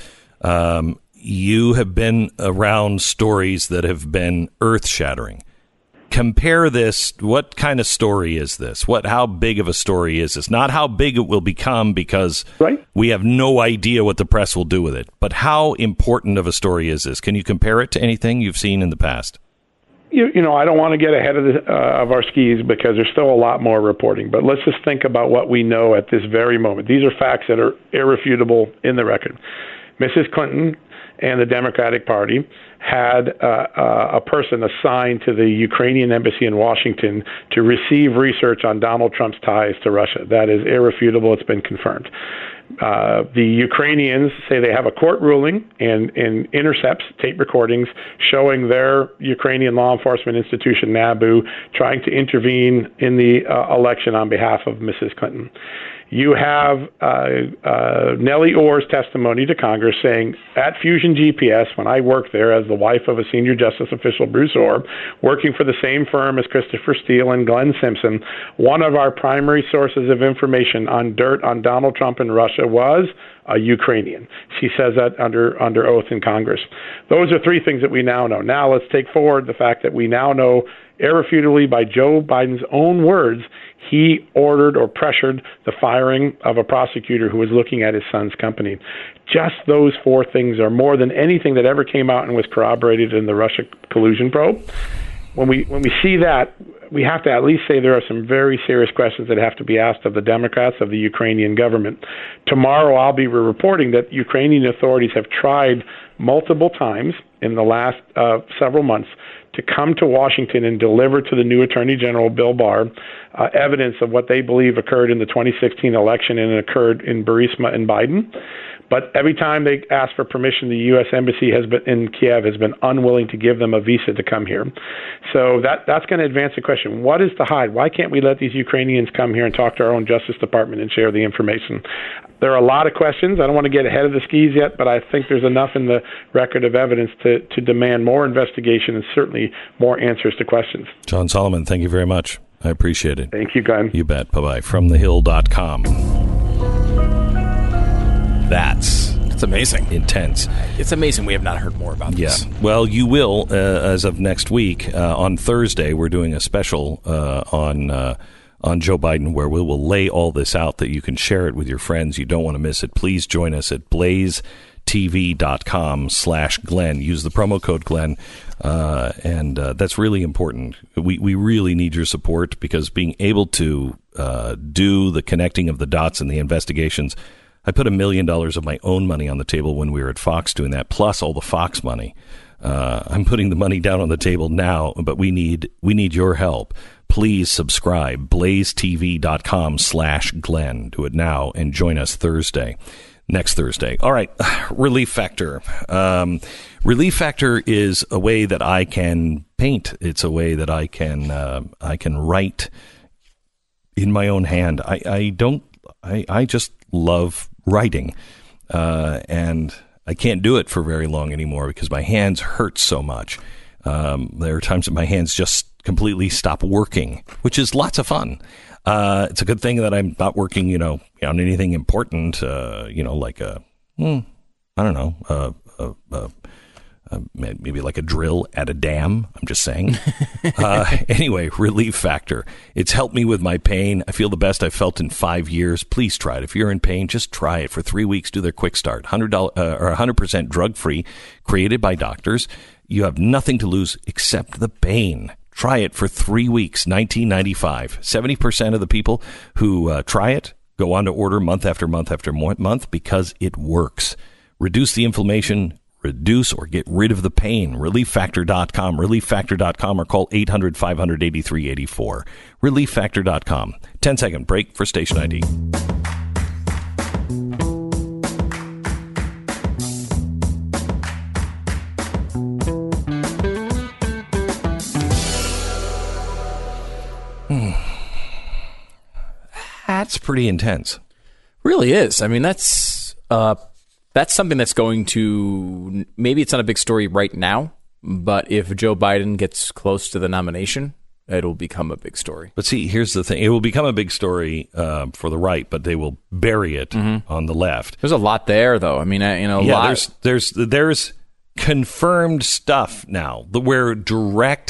You have been around stories that have been earth-shattering. Compare this. What kind of story is this? How big of a story is this? Not how big it will become, because we have no idea what the press will do with it. But how important of a story is this? Can you compare it to anything you've seen in the past? You know, I don't want to get ahead of our skis because there's still a lot more reporting. But let's just think about what we know at this very moment. These are facts that are irrefutable in the record. Mrs. Clinton and the Democratic Party had a person assigned to the Ukrainian embassy in Washington to receive research on Donald Trump's ties to Russia. That is irrefutable. It's been confirmed. The Ukrainians say they have a court ruling and intercepts, tape recordings, showing their Ukrainian law enforcement institution, NABU, trying to intervene in the election on behalf of Mrs. Clinton. You have Nellie Ohr's testimony to Congress saying, at Fusion GPS, when I worked there as the wife of a senior justice official, Bruce Ohr, working for the same firm as Christopher Steele and Glenn Simpson, one of our primary sources of information on dirt on Donald Trump and Russia was a Ukrainian. She says that under oath in Congress. Those are three things that we now know. Now let's take forward the fact that we now know irrefutably by Joe Biden's own words, he ordered or pressured the firing of a prosecutor who was looking at his son's company. Just those four things are more than anything that ever came out and was corroborated in the Russia collusion probe. When we see that, we have to at least say there are some very serious questions that have to be asked of the Democrats, of the Ukrainian government. Tomorrow I'll be reporting that Ukrainian authorities have tried multiple times in the last several months to come to Washington and deliver to the new Attorney General, Bill Barr, evidence of what they believe occurred in the 2016 election and occurred in Burisma and Biden. But every time they ask for permission, the U.S. Embassy in Kiev has been unwilling to give them a visa to come here. So that's going to advance the question. What is the hide? Why can't we let these Ukrainians come here and talk to our own Justice Department and share the information? There are a lot of questions. I don't want to get ahead of the skis yet, but I think there's enough in the record of evidence to demand more investigation and certainly more answers to questions. John Solomon, thank you very much. I appreciate it. Thank you, Glenn. You bet. Bye-bye. FromTheHill.com. That's amazing. Intense. It's amazing we have not heard more about this. Yeah. Well, you will as of next week. On Thursday, we're doing a special on Joe Biden where we will lay all this out that you can share it with your friends. You don't want to miss it. Please join us at blazetv.com/Glenn. Use the promo code Glenn. And that's really important. We really need your support because being able to do the connecting of the dots and the investigations, I put $1 million of my own money on the table when we were at Fox doing that, plus all the Fox money. I'm putting the money down on the table now, but we need your help. Please subscribe, blazetv.com/Glenn. Do it now and join us next Thursday. All right, Relief Factor. Relief Factor is a way that I can paint. It's a way that I can write in my own hand. I just love writing, and I can't do it for very long anymore because my hands hurt so much. There are times that my hands just completely stop working, which is lots of fun. It's a good thing that I'm not working, on anything important, like maybe like a drill at a dam. I'm just saying. Anyway, Relief Factor. It's helped me with my pain. I feel the best I've felt in 5 years. Please try it. If you're in pain, just try it for 3 weeks. Do their quick start. $100 or 100% drug free, created by doctors. You have nothing to lose except the pain. Try it for 3 weeks, $19.95. 70% of the people who try it go on to order month after month after month because it works. Reduce the inflammation. Reduce or get rid of the pain. ReliefFactor.com. ReliefFactor.com or call 800-500-8384. ReliefFactor.com. 10-second break for Station ID. That's pretty intense. Really is. I mean, that's something that's going to, maybe it's not a big story right now, but if Joe Biden gets close to the nomination, it'll become a big story. But see, here's the thing. It will become a big story for the right, but they will bury it on the left. There's a lot there, though. I mean, lot. There's confirmed stuff now where direct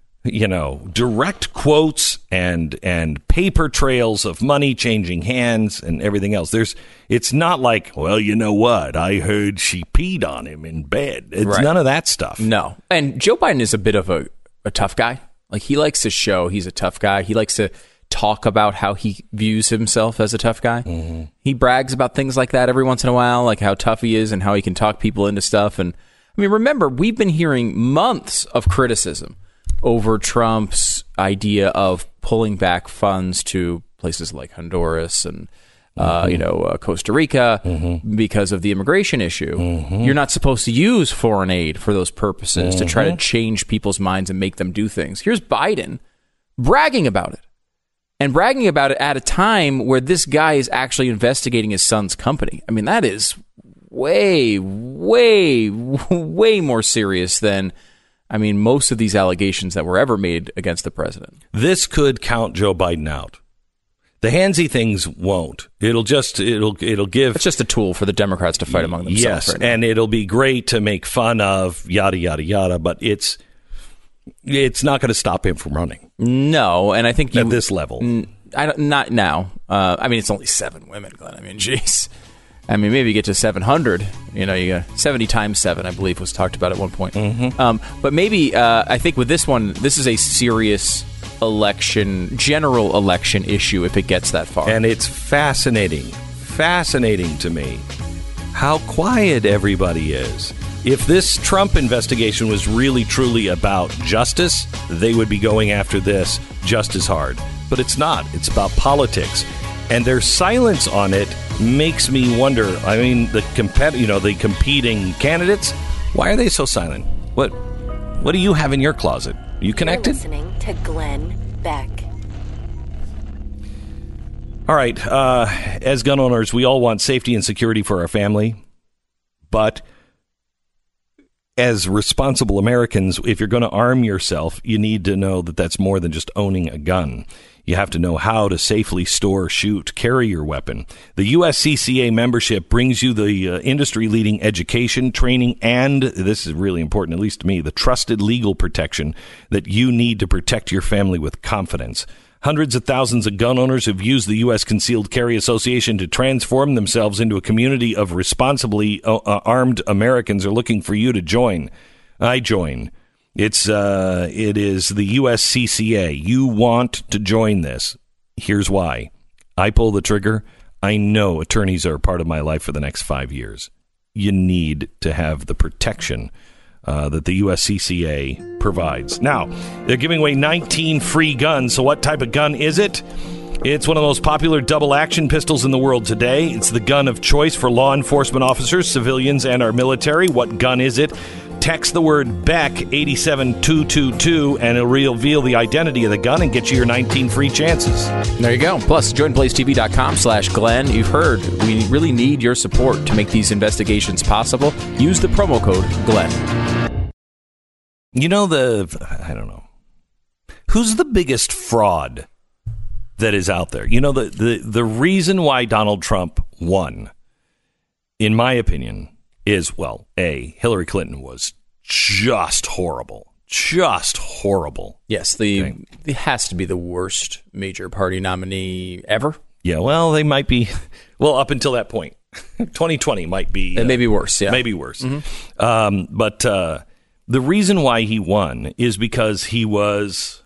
quotes and paper trails of money changing hands and everything else. It's not like, well, you know what? I heard she peed on him in bed. It's none of that stuff. No. And Joe Biden is a bit of a tough guy. Like, he likes to show he's a tough guy. He likes to talk about how he views himself as a tough guy. Mm-hmm. He brags about things like that every once in a while, like how tough he is and how he can talk people into stuff. And I mean, remember, we've been hearing months of criticism over Trump's idea of pulling back funds to places like Honduras and Costa Rica because of the immigration issue. You're not supposed to use foreign aid for those purposes to try to change people's minds and make them do things. Here's Biden bragging about it, and bragging about it at a time where this guy is actually investigating his son's company. I mean, that is way, way, way more serious than most of these allegations that were ever made against the president. This could count Joe Biden out. The handsy things won't. It'll give. It's just a tool for the Democrats to fight among themselves. Yes, right, and it'll be great to make fun of yada yada yada, but it's not going to stop him from running. No, and I think at this level, not now. It's only 7 women, Glenn. Jeez. Maybe you get to 700. You got 70 times 7, I believe, was talked about at one point. But maybe I think with this one, this is a serious general election issue if it gets that far. And it's fascinating to me how quiet everybody is. If this Trump investigation was really, truly about justice, they would be going after this just as hard. But it's not. It's about politics. And their silence on it makes me wonder. I mean, the competing candidates, why are they so silent? What do you have in your closet? Are you connected? You're listening to Glenn Beck. All right. As gun owners, we all want safety and security for our family. But as responsible Americans, if you're going to arm yourself, you need to know that that's more than just owning a gun. You have to know how to safely store, shoot, carry your weapon. The USCCA membership brings you the industry-leading education, training, and, this is really important, at least to me, the trusted legal protection that you need to protect your family with confidence. Hundreds of thousands of gun owners have used the U.S. Concealed Carry Association to transform themselves into a community of responsibly armed Americans are looking for you to join. I join. It is the USCCA. You want to join this. Here's why. I pull the trigger. I know attorneys are a part of my life for the next 5 years. You need to have the protection that the USCCA provides. Now, they're giving away 19 free guns. So what type of gun is it? It's one of the most popular double-action pistols in the world today. It's the gun of choice for law enforcement officers, civilians, and our military. What gun is it? Text the word Beck 87222 and it'll reveal the identity of the gun and get you your 19 free chances. There you go. Plus, JordanBlazeTV.com/Glenn. You've heard we really need your support to make these investigations possible. Use the promo code Glenn. You know I don't know. Who's the biggest fraud that is out there? You know, the reason why Donald Trump won, in my opinion, is, well, Hillary Clinton was just horrible. Just horrible. Yes, it has to be the worst major party nominee ever. Yeah, well, they might be. Well, up until that point. 2020 might be. It may be worse, yeah. Maybe worse. Mm-hmm. But the reason why he won is because he was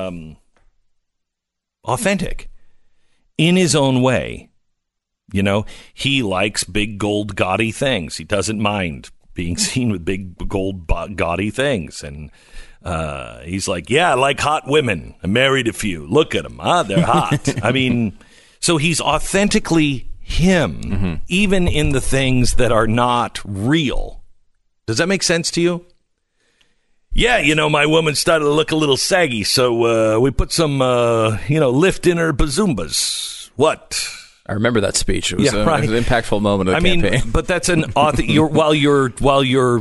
authentic in his own way. You know, he likes big, gold, gaudy things. He doesn't mind being seen with big, gold, gaudy things. And he's like, yeah, I like hot women. I married a few. Look at them. They're hot. I mean, so he's authentically him, even in the things that are not real. Does that make sense to you? Yeah, you know, my woman started to look a little saggy, so we put some, lift in her bazoombas. What? I remember that speech. It was, it was an impactful moment of the campaign. But that's an while you're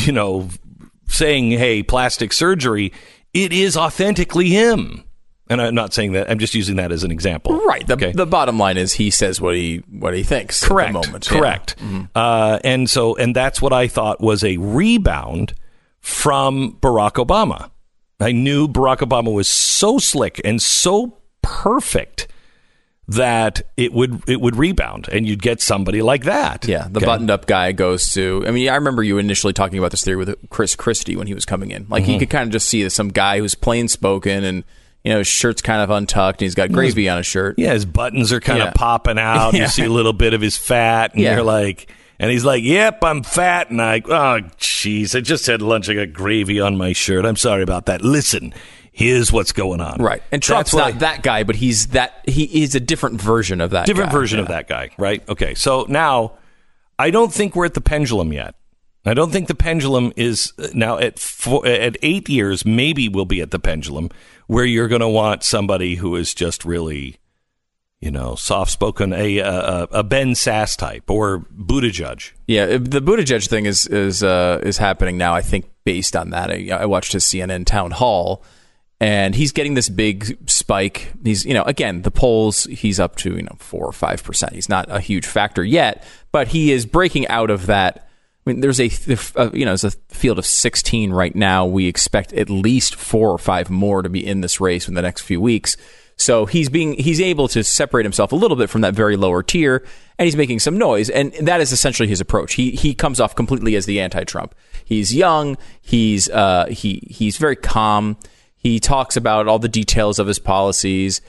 saying, hey, plastic surgery, it is authentically him. And I'm not saying that. I'm just using that as an example. Right. The bottom line is he says what he thinks. Correct. At the moment. Correct. Yeah. And that's what I thought was a rebound from Barack Obama. I knew Barack Obama was so slick and so perfect that it would rebound and you'd get somebody like that. Yeah, the buttoned up guy goes to, I mean, I remember you initially talking about this theory with Chris Christie when he was coming in. Like, he could kind of just see some guy who's plain spoken and, you know, his shirt's kind of untucked and he's got gravy on his shirt. Yeah, his buttons are kind of popping out. You see a little bit of his fat and you're like, and he's like, yep, I'm fat. And oh, jeez, I just had lunch. I got gravy on my shirt. I'm sorry about that. Listen. Here's what's going on. Right. And Trump's not that guy, but he is a different version of that guy. Different version of that guy, right? Okay. So now, I don't think we're at the pendulum yet. I don't think the pendulum is now at 8 years, maybe we'll be at the pendulum where you're going to want somebody who is just really, you know, soft-spoken, a Ben Sass type or Buttigieg. Yeah, the Buttigieg thing is happening now, I think, based on that. I watched his CNN town hall. And he's getting this big spike. He's, you know, again, the polls, he's up to, 4 or 5%. He's not a huge factor yet, but he is breaking out of that. I mean, there's there's a field of 16 right now. We expect at least 4 or 5 more to be in this race in the next few weeks. So he's able to separate himself a little bit from that very lower tier, and he's making some noise. And that is essentially his approach. He comes off completely as the anti-Trump. He's young. He's very calm. He talks about all the details of his policies.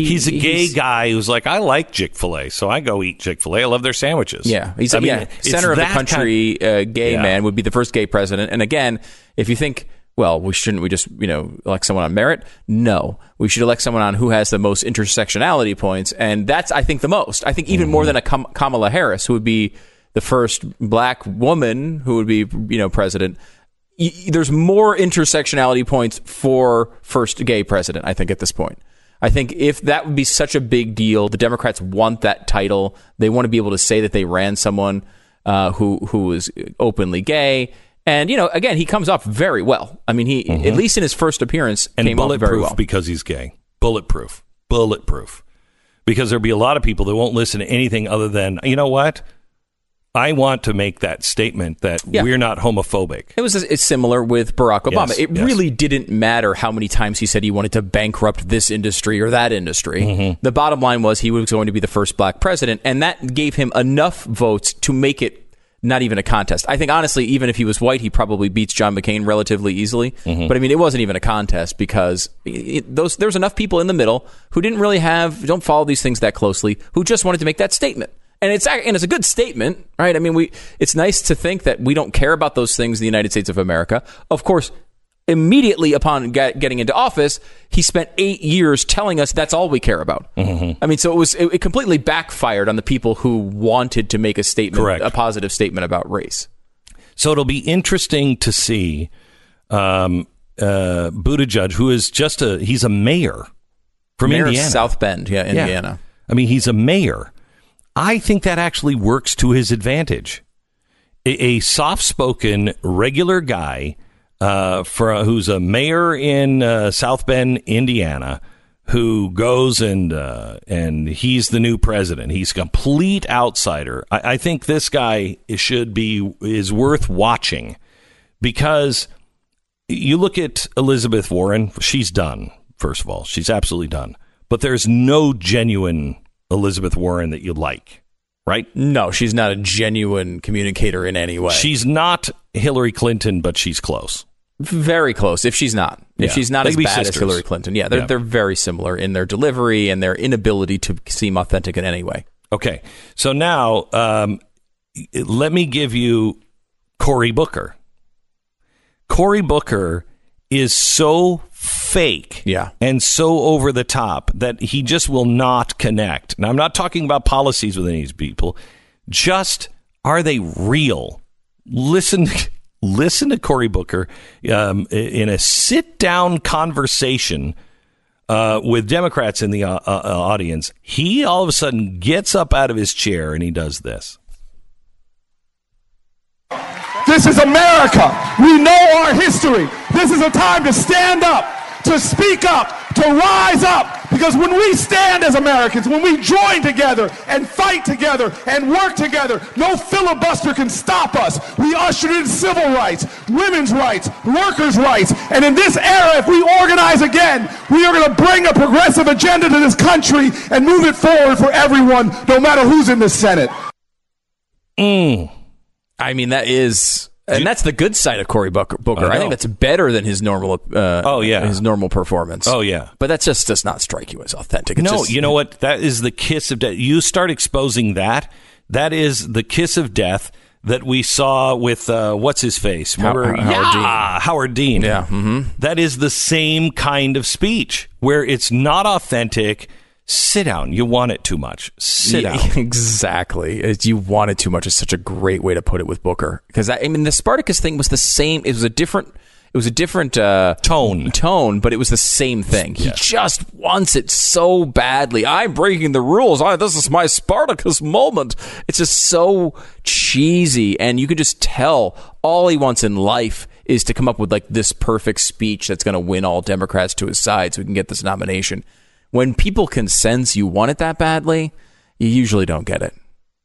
He's a gay guy who's like, I like Chick-fil-A, so I go eat Chick-fil-A. I love their sandwiches. Yeah, he's center of the country gay man, would be the first gay president. And again, if you think, well, we just elect someone on merit? No, we should elect someone on who has the most intersectionality points, and that's, I think, the most. I think even more than a Kamala Harris, who would be the first black woman who would be president. There's more intersectionality points for first gay president, I think, at this point. I think if that would be such a big deal, the Democrats want that title. They want to be able to say that they ran someone who is openly gay. And, again, he comes off very well. I mean, he, at least in his first appearance, came off very well. Because he's gay. Bulletproof. Because there'll be a lot of people that won't listen to anything other than, you know what? I want to make that statement that we're not homophobic. It's similar with Barack Obama. It really didn't matter how many times he said he wanted to bankrupt this industry or that industry. The bottom line was he was going to be the first black president, and that gave him enough votes to make it not even a contest. I think, honestly, even if he was white, he probably beats John McCain relatively easily. But, I mean, it wasn't even a contest because there's enough people in the middle who don't follow these things that closely, who just wanted to make that statement. And it's a good statement, right? I mean, it's nice to think that we don't care about those things in the United States of America. Of course, immediately upon getting into office, he spent 8 years telling us that's all we care about. I mean, so it completely backfired on the people who wanted to make a statement, a positive statement about race. So it'll be interesting to see Buttigieg, who is he's a mayor from Indiana. South Bend, Indiana. I mean, he's a mayor. I think that actually works to his advantage. A soft-spoken, regular guy who's a mayor in South Bend, Indiana, who goes and he's the new president. He's a complete outsider. I think this guy is worth watching because you look at Elizabeth Warren. She's done. First of all, she's absolutely done. But there's no genuine Elizabeth Warren that you like, right? No, she's not a genuine communicator in any way. She's not Hillary Clinton, but she's close. Very close, if she's not. If she's not as bad as Hillary Clinton. Yeah, they're very similar in their delivery and their inability to seem authentic in any way. Okay, so now let me give you Cory Booker. Cory Booker is so fake and so over the top that he just will not connect. Now, I'm not talking about policies with any of these people. Just, are they real? Listen to Cory Booker in a sit-down conversation with Democrats in the audience. He all of a sudden gets up out of his chair and he does this. This is America. We know our history. This is a time to stand up, to speak up, to rise up. Because when we stand as Americans, when we join together and fight together and work together, no filibuster can stop us. We ushered in civil rights, women's rights, workers' rights. And in this era, if we organize again, we are going to bring a progressive agenda to this country and move it forward for everyone, no matter who's in the Senate. I mean, that's the good side of Cory Booker. I think that's better than his normal. His normal performance. Oh yeah, but that just does not strike you as authentic. You know what? That is the kiss of death. You start exposing that. That is the kiss of death that we saw with what's his face? Remember Howard Dean? Yeah, that is the same kind of speech where it's not authentic. Sit down. You want it too much. Sit down. Exactly. You want it too much is such a great way to put it with Booker. Because the Spartacus thing was the same. It was a different tone, but it was the same thing. He just wants it so badly. I'm breaking the rules. This is my Spartacus moment. It's just so cheesy, and you could just tell all he wants in life is to come up with like this perfect speech that's going to win all Democrats to his side so he can get this nomination. When people can sense you want it that badly, you usually don't get it.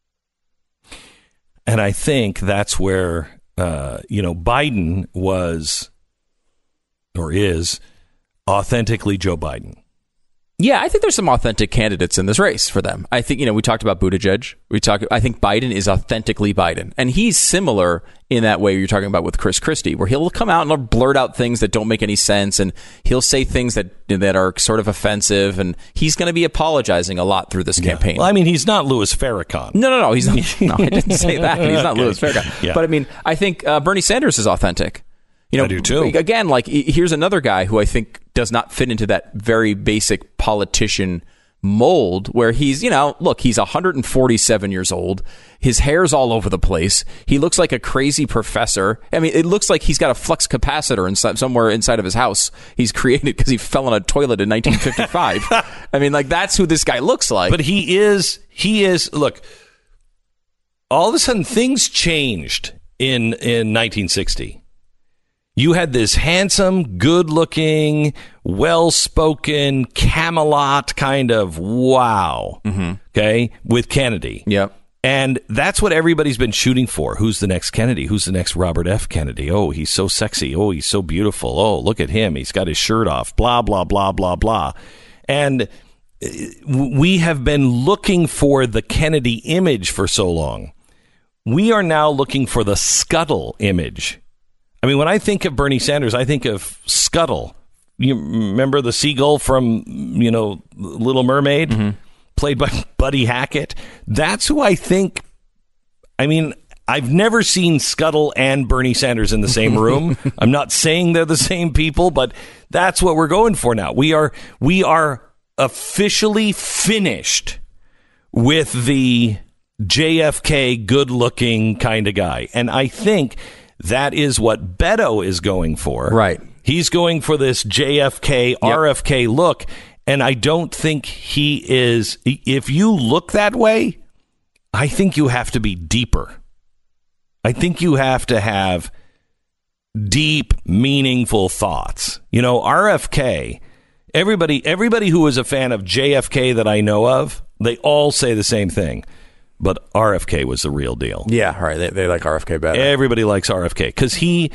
And I think that's where, Biden was or is authentically Joe Biden. Yeah, I think there's some authentic candidates in this race for them. I think, we talked about Buttigieg. I think Biden is authentically Biden. And he's similar in that way you're talking about with Chris Christie, where he'll come out and he'll blurt out things that don't make any sense. And he'll say things that are sort of offensive. And he's going to be apologizing a lot through this campaign. Well, I mean, he's not Louis Farrakhan. No. He's not. No, I didn't say that. He's not Louis Farrakhan. Yeah. But I mean, I think Bernie Sanders is authentic. I do too. Again, here's another guy who I think does not fit into that very basic politician mold where he's, he's 147 years old. His hair's all over the place. He looks like a crazy professor. I mean, it looks like he's got a flux capacitor somewhere inside of his house he's created because he fell in a toilet in 1955. I mean, that's who this guy looks like. But he is, look, all of a sudden things changed in 1960. You had this handsome, good-looking, well-spoken Camelot kind of wow, okay, with Kennedy. Yep. And that's what everybody's been shooting for. Who's the next Kennedy? Who's the next Robert F. Kennedy? Oh, he's so sexy. Oh, he's so beautiful. Oh, look at him. He's got his shirt off. Blah, blah, blah, blah, blah. And we have been looking for the Kennedy image for so long. We are now looking for the Scuttle image. I mean, when I think of Bernie Sanders, I think of Scuttle. You remember the seagull from, Little Mermaid, played by Buddy Hackett? That's who I think. I mean, I've never seen Scuttle and Bernie Sanders in the same room. I'm not saying they're the same people, but that's what we're going for now. We are officially finished with the JFK good-looking kind of guy. And I think that is what Beto is going for. Right. He's going for this JFK, RFK look. And I don't think he is. If you look that way, I think you have to be deeper. I think you have to have deep, meaningful thoughts. RFK, everybody who is a fan of JFK that I know of, they all say the same thing. But RFK was the real deal. Yeah, right. They like RFK better. Everybody likes RFK because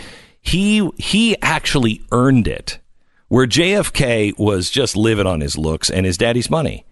he actually earned it. Where JFK was just living on his looks and his daddy's money.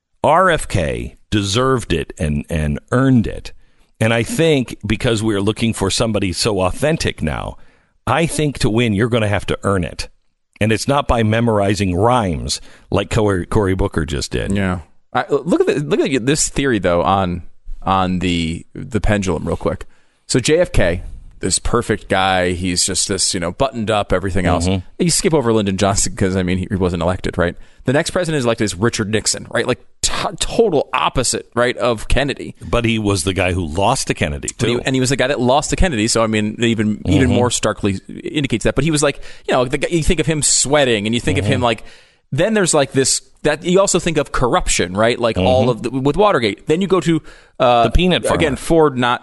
RFK deserved it and earned it. And I think because we're looking for somebody so authentic now, I think to win, you're going to have to earn it. And it's not by memorizing rhymes like Cory Booker just did. Yeah. Look at this theory, though, on the pendulum real quick. So JFK, this perfect guy, he's just this, buttoned up, everything else. You skip over Lyndon Johnson because, he wasn't elected, right? The next president elected is Richard Nixon, right? Like total opposite, right, of Kennedy. But he was the guy who lost to Kennedy, too. And he was the guy that lost to Kennedy. So, even more starkly indicates that. But he was like, you think of him sweating and you think of him like, then there's like this, that you also think of corruption, right? Like all of with Watergate. Then you go to the peanut farmer. Again, Ford not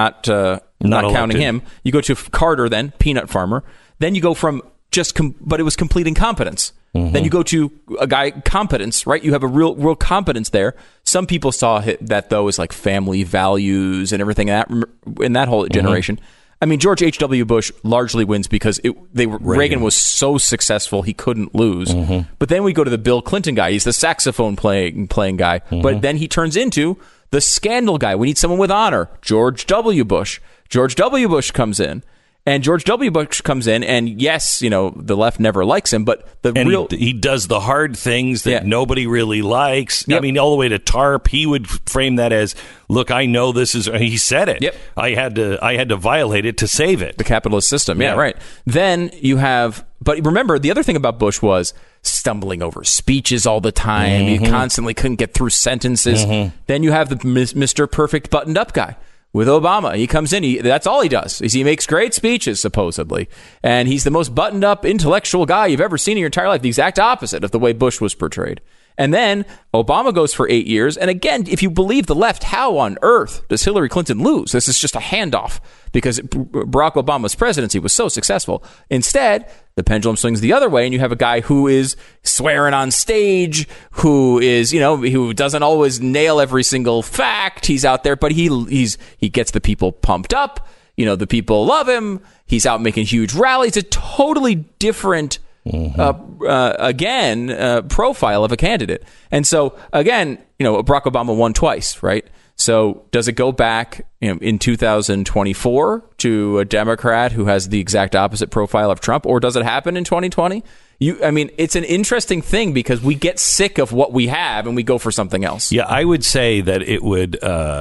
counting him. You go to Carter, then peanut farmer. Then you go from but it was complete incompetence. Then you go to a guy competence, right? You have a real competence there. Some people saw that though as like family values and everything in that whole generation. George H.W. Bush largely wins because Reagan was so successful he couldn't lose. But then we go to the Bill Clinton guy. He's the saxophone playing guy. But then he turns into the scandal guy. We need someone with honor. George W. Bush. George W. Bush comes in. And George W. Bush comes in, and yes, the left never likes him, but he does the hard things that nobody really likes. Yep. All the way to TARP, he would frame that as, look, I know this is, he said it. Yep. I had to violate it to save it. The capitalist system. Yeah, right. Then you have, but remember, the other thing about Bush was stumbling over speeches all the time. You constantly couldn't get through sentences. Then you have the Mr. Perfect buttoned up guy. With Obama, he comes in, that's all he does, is he makes great speeches, supposedly. And he's the most buttoned-up intellectual guy you've ever seen in your entire life, the exact opposite of the way Bush was portrayed. And then Obama goes for 8 years. And again, if you believe the left, how on earth does Hillary Clinton lose? This is just a handoff because Barack Obama's presidency was so successful. Instead, the pendulum swings the other way, and you have a guy who is swearing on stage, who is, who doesn't always nail every single fact. He's out there, but he gets the people pumped up. The people love him. He's out making huge rallies. A totally different profile of a candidate. And so, again, Barack Obama won twice, right? So does it go back in 2024 to a Democrat who has the exact opposite profile of Trump, or does it happen in 2020? It's an interesting thing because we get sick of what we have and we go for something else. Yeah, I would say that it would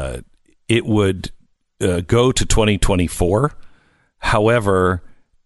go to 2024. However,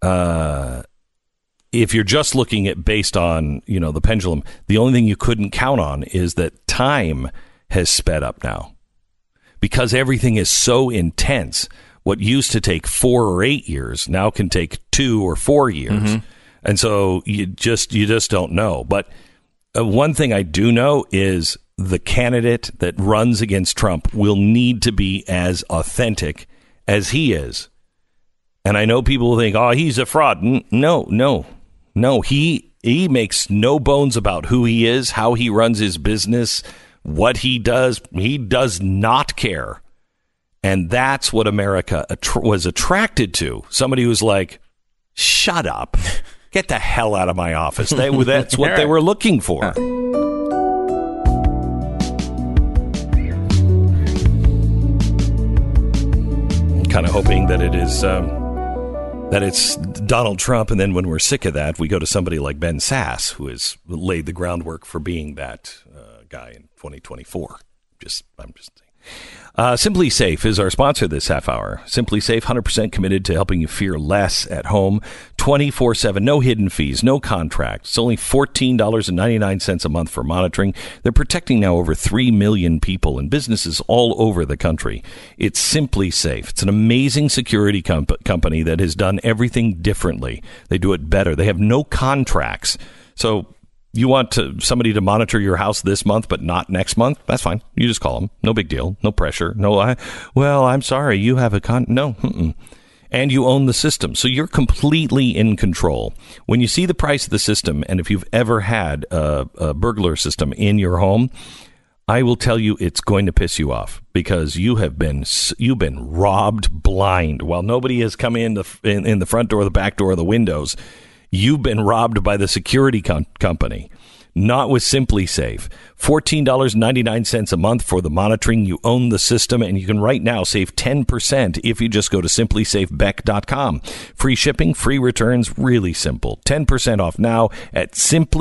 if you're just looking at based on the pendulum, the only thing you couldn't count on is that time has sped up now. Because everything is so intense, what used to take 4 or 8 years now can take 2 or 4 years. Mm-hmm. And so you just don't know. But one thing I do know is the candidate that runs against Trump will need to be as authentic as he is. And I know people think, oh, he's a fraud. No. He makes no bones about who he is, how he runs his business, what he does. He does not care. And that's what America was attracted to. Somebody who's like, shut up. Get the hell out of my office. That's what they were looking for. I'm kind of hoping that it's Donald Trump, and then when we're sick of that, we go to somebody like Ben Sasse, who has laid the groundwork for being that guy in 2024. I'm just saying. Simply Safe is our sponsor this half hour. Simply Safe, 100% committed to helping you fear less at home, 24/7, no hidden fees, no contract. It's only $14.99 a month for monitoring. They're protecting now over 3 million people and businesses all over the country. It's Simply Safe. It's an amazing security company that has done everything differently. They do it better. They have no contracts. So you want somebody to monitor your house this month, but not next month? That's fine. You just call them. No big deal. No pressure. I'm sorry. You have a no. And you own the system. So you're completely in control. When you see the price of the system, and if you've ever had a burglar system in your home, I will tell you it's going to piss you off because you've been robbed blind. While nobody has come in the front door, the back door, or the windows, you've been robbed by the security company. Not with Simply Safe. $14.99 a month for the monitoring. You own the system, and you can right now save 10% if you just go to simplysafebeck.com. Free shipping, free returns, really simple. 10% off now at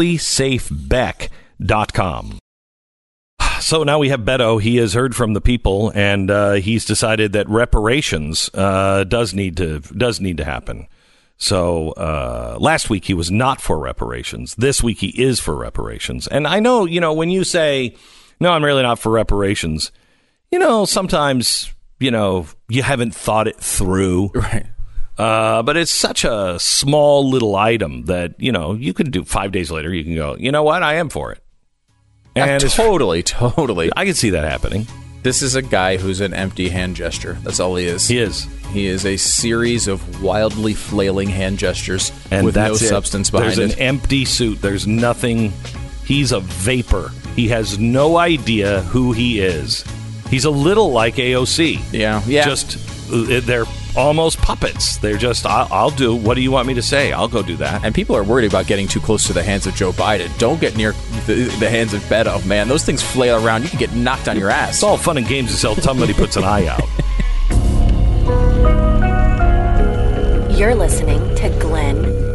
simplysafebeck.com. So now we have Beto. He has heard from the people, and he's decided that reparations does need to happen. So last week he was not for reparations. This week he is for reparations. And I know, when you say, no, I'm really not for reparations, sometimes, you haven't thought it through. Right. But it's such a small little item that, you can do 5 days later. You can go, you know what? I am for it. And totally. I can see that happening. This is a guy who's an empty hand gesture. That's all he is. He is. He is a series of wildly flailing hand gestures with no substance behind it. There's an empty suit. There's nothing. He's a vapor. He has no idea who he is. He's a little like AOC. Yeah. Just, they're almost puppets. They're just, I'll do. What do you want me to say? I'll go do that. And people are worried about getting too close to the hands of Joe Biden. Don't get near the hands of Beto, man. Those things flail around. You can get knocked on your ass. It's all fun and games until somebody puts an eye out. You're listening to Glenn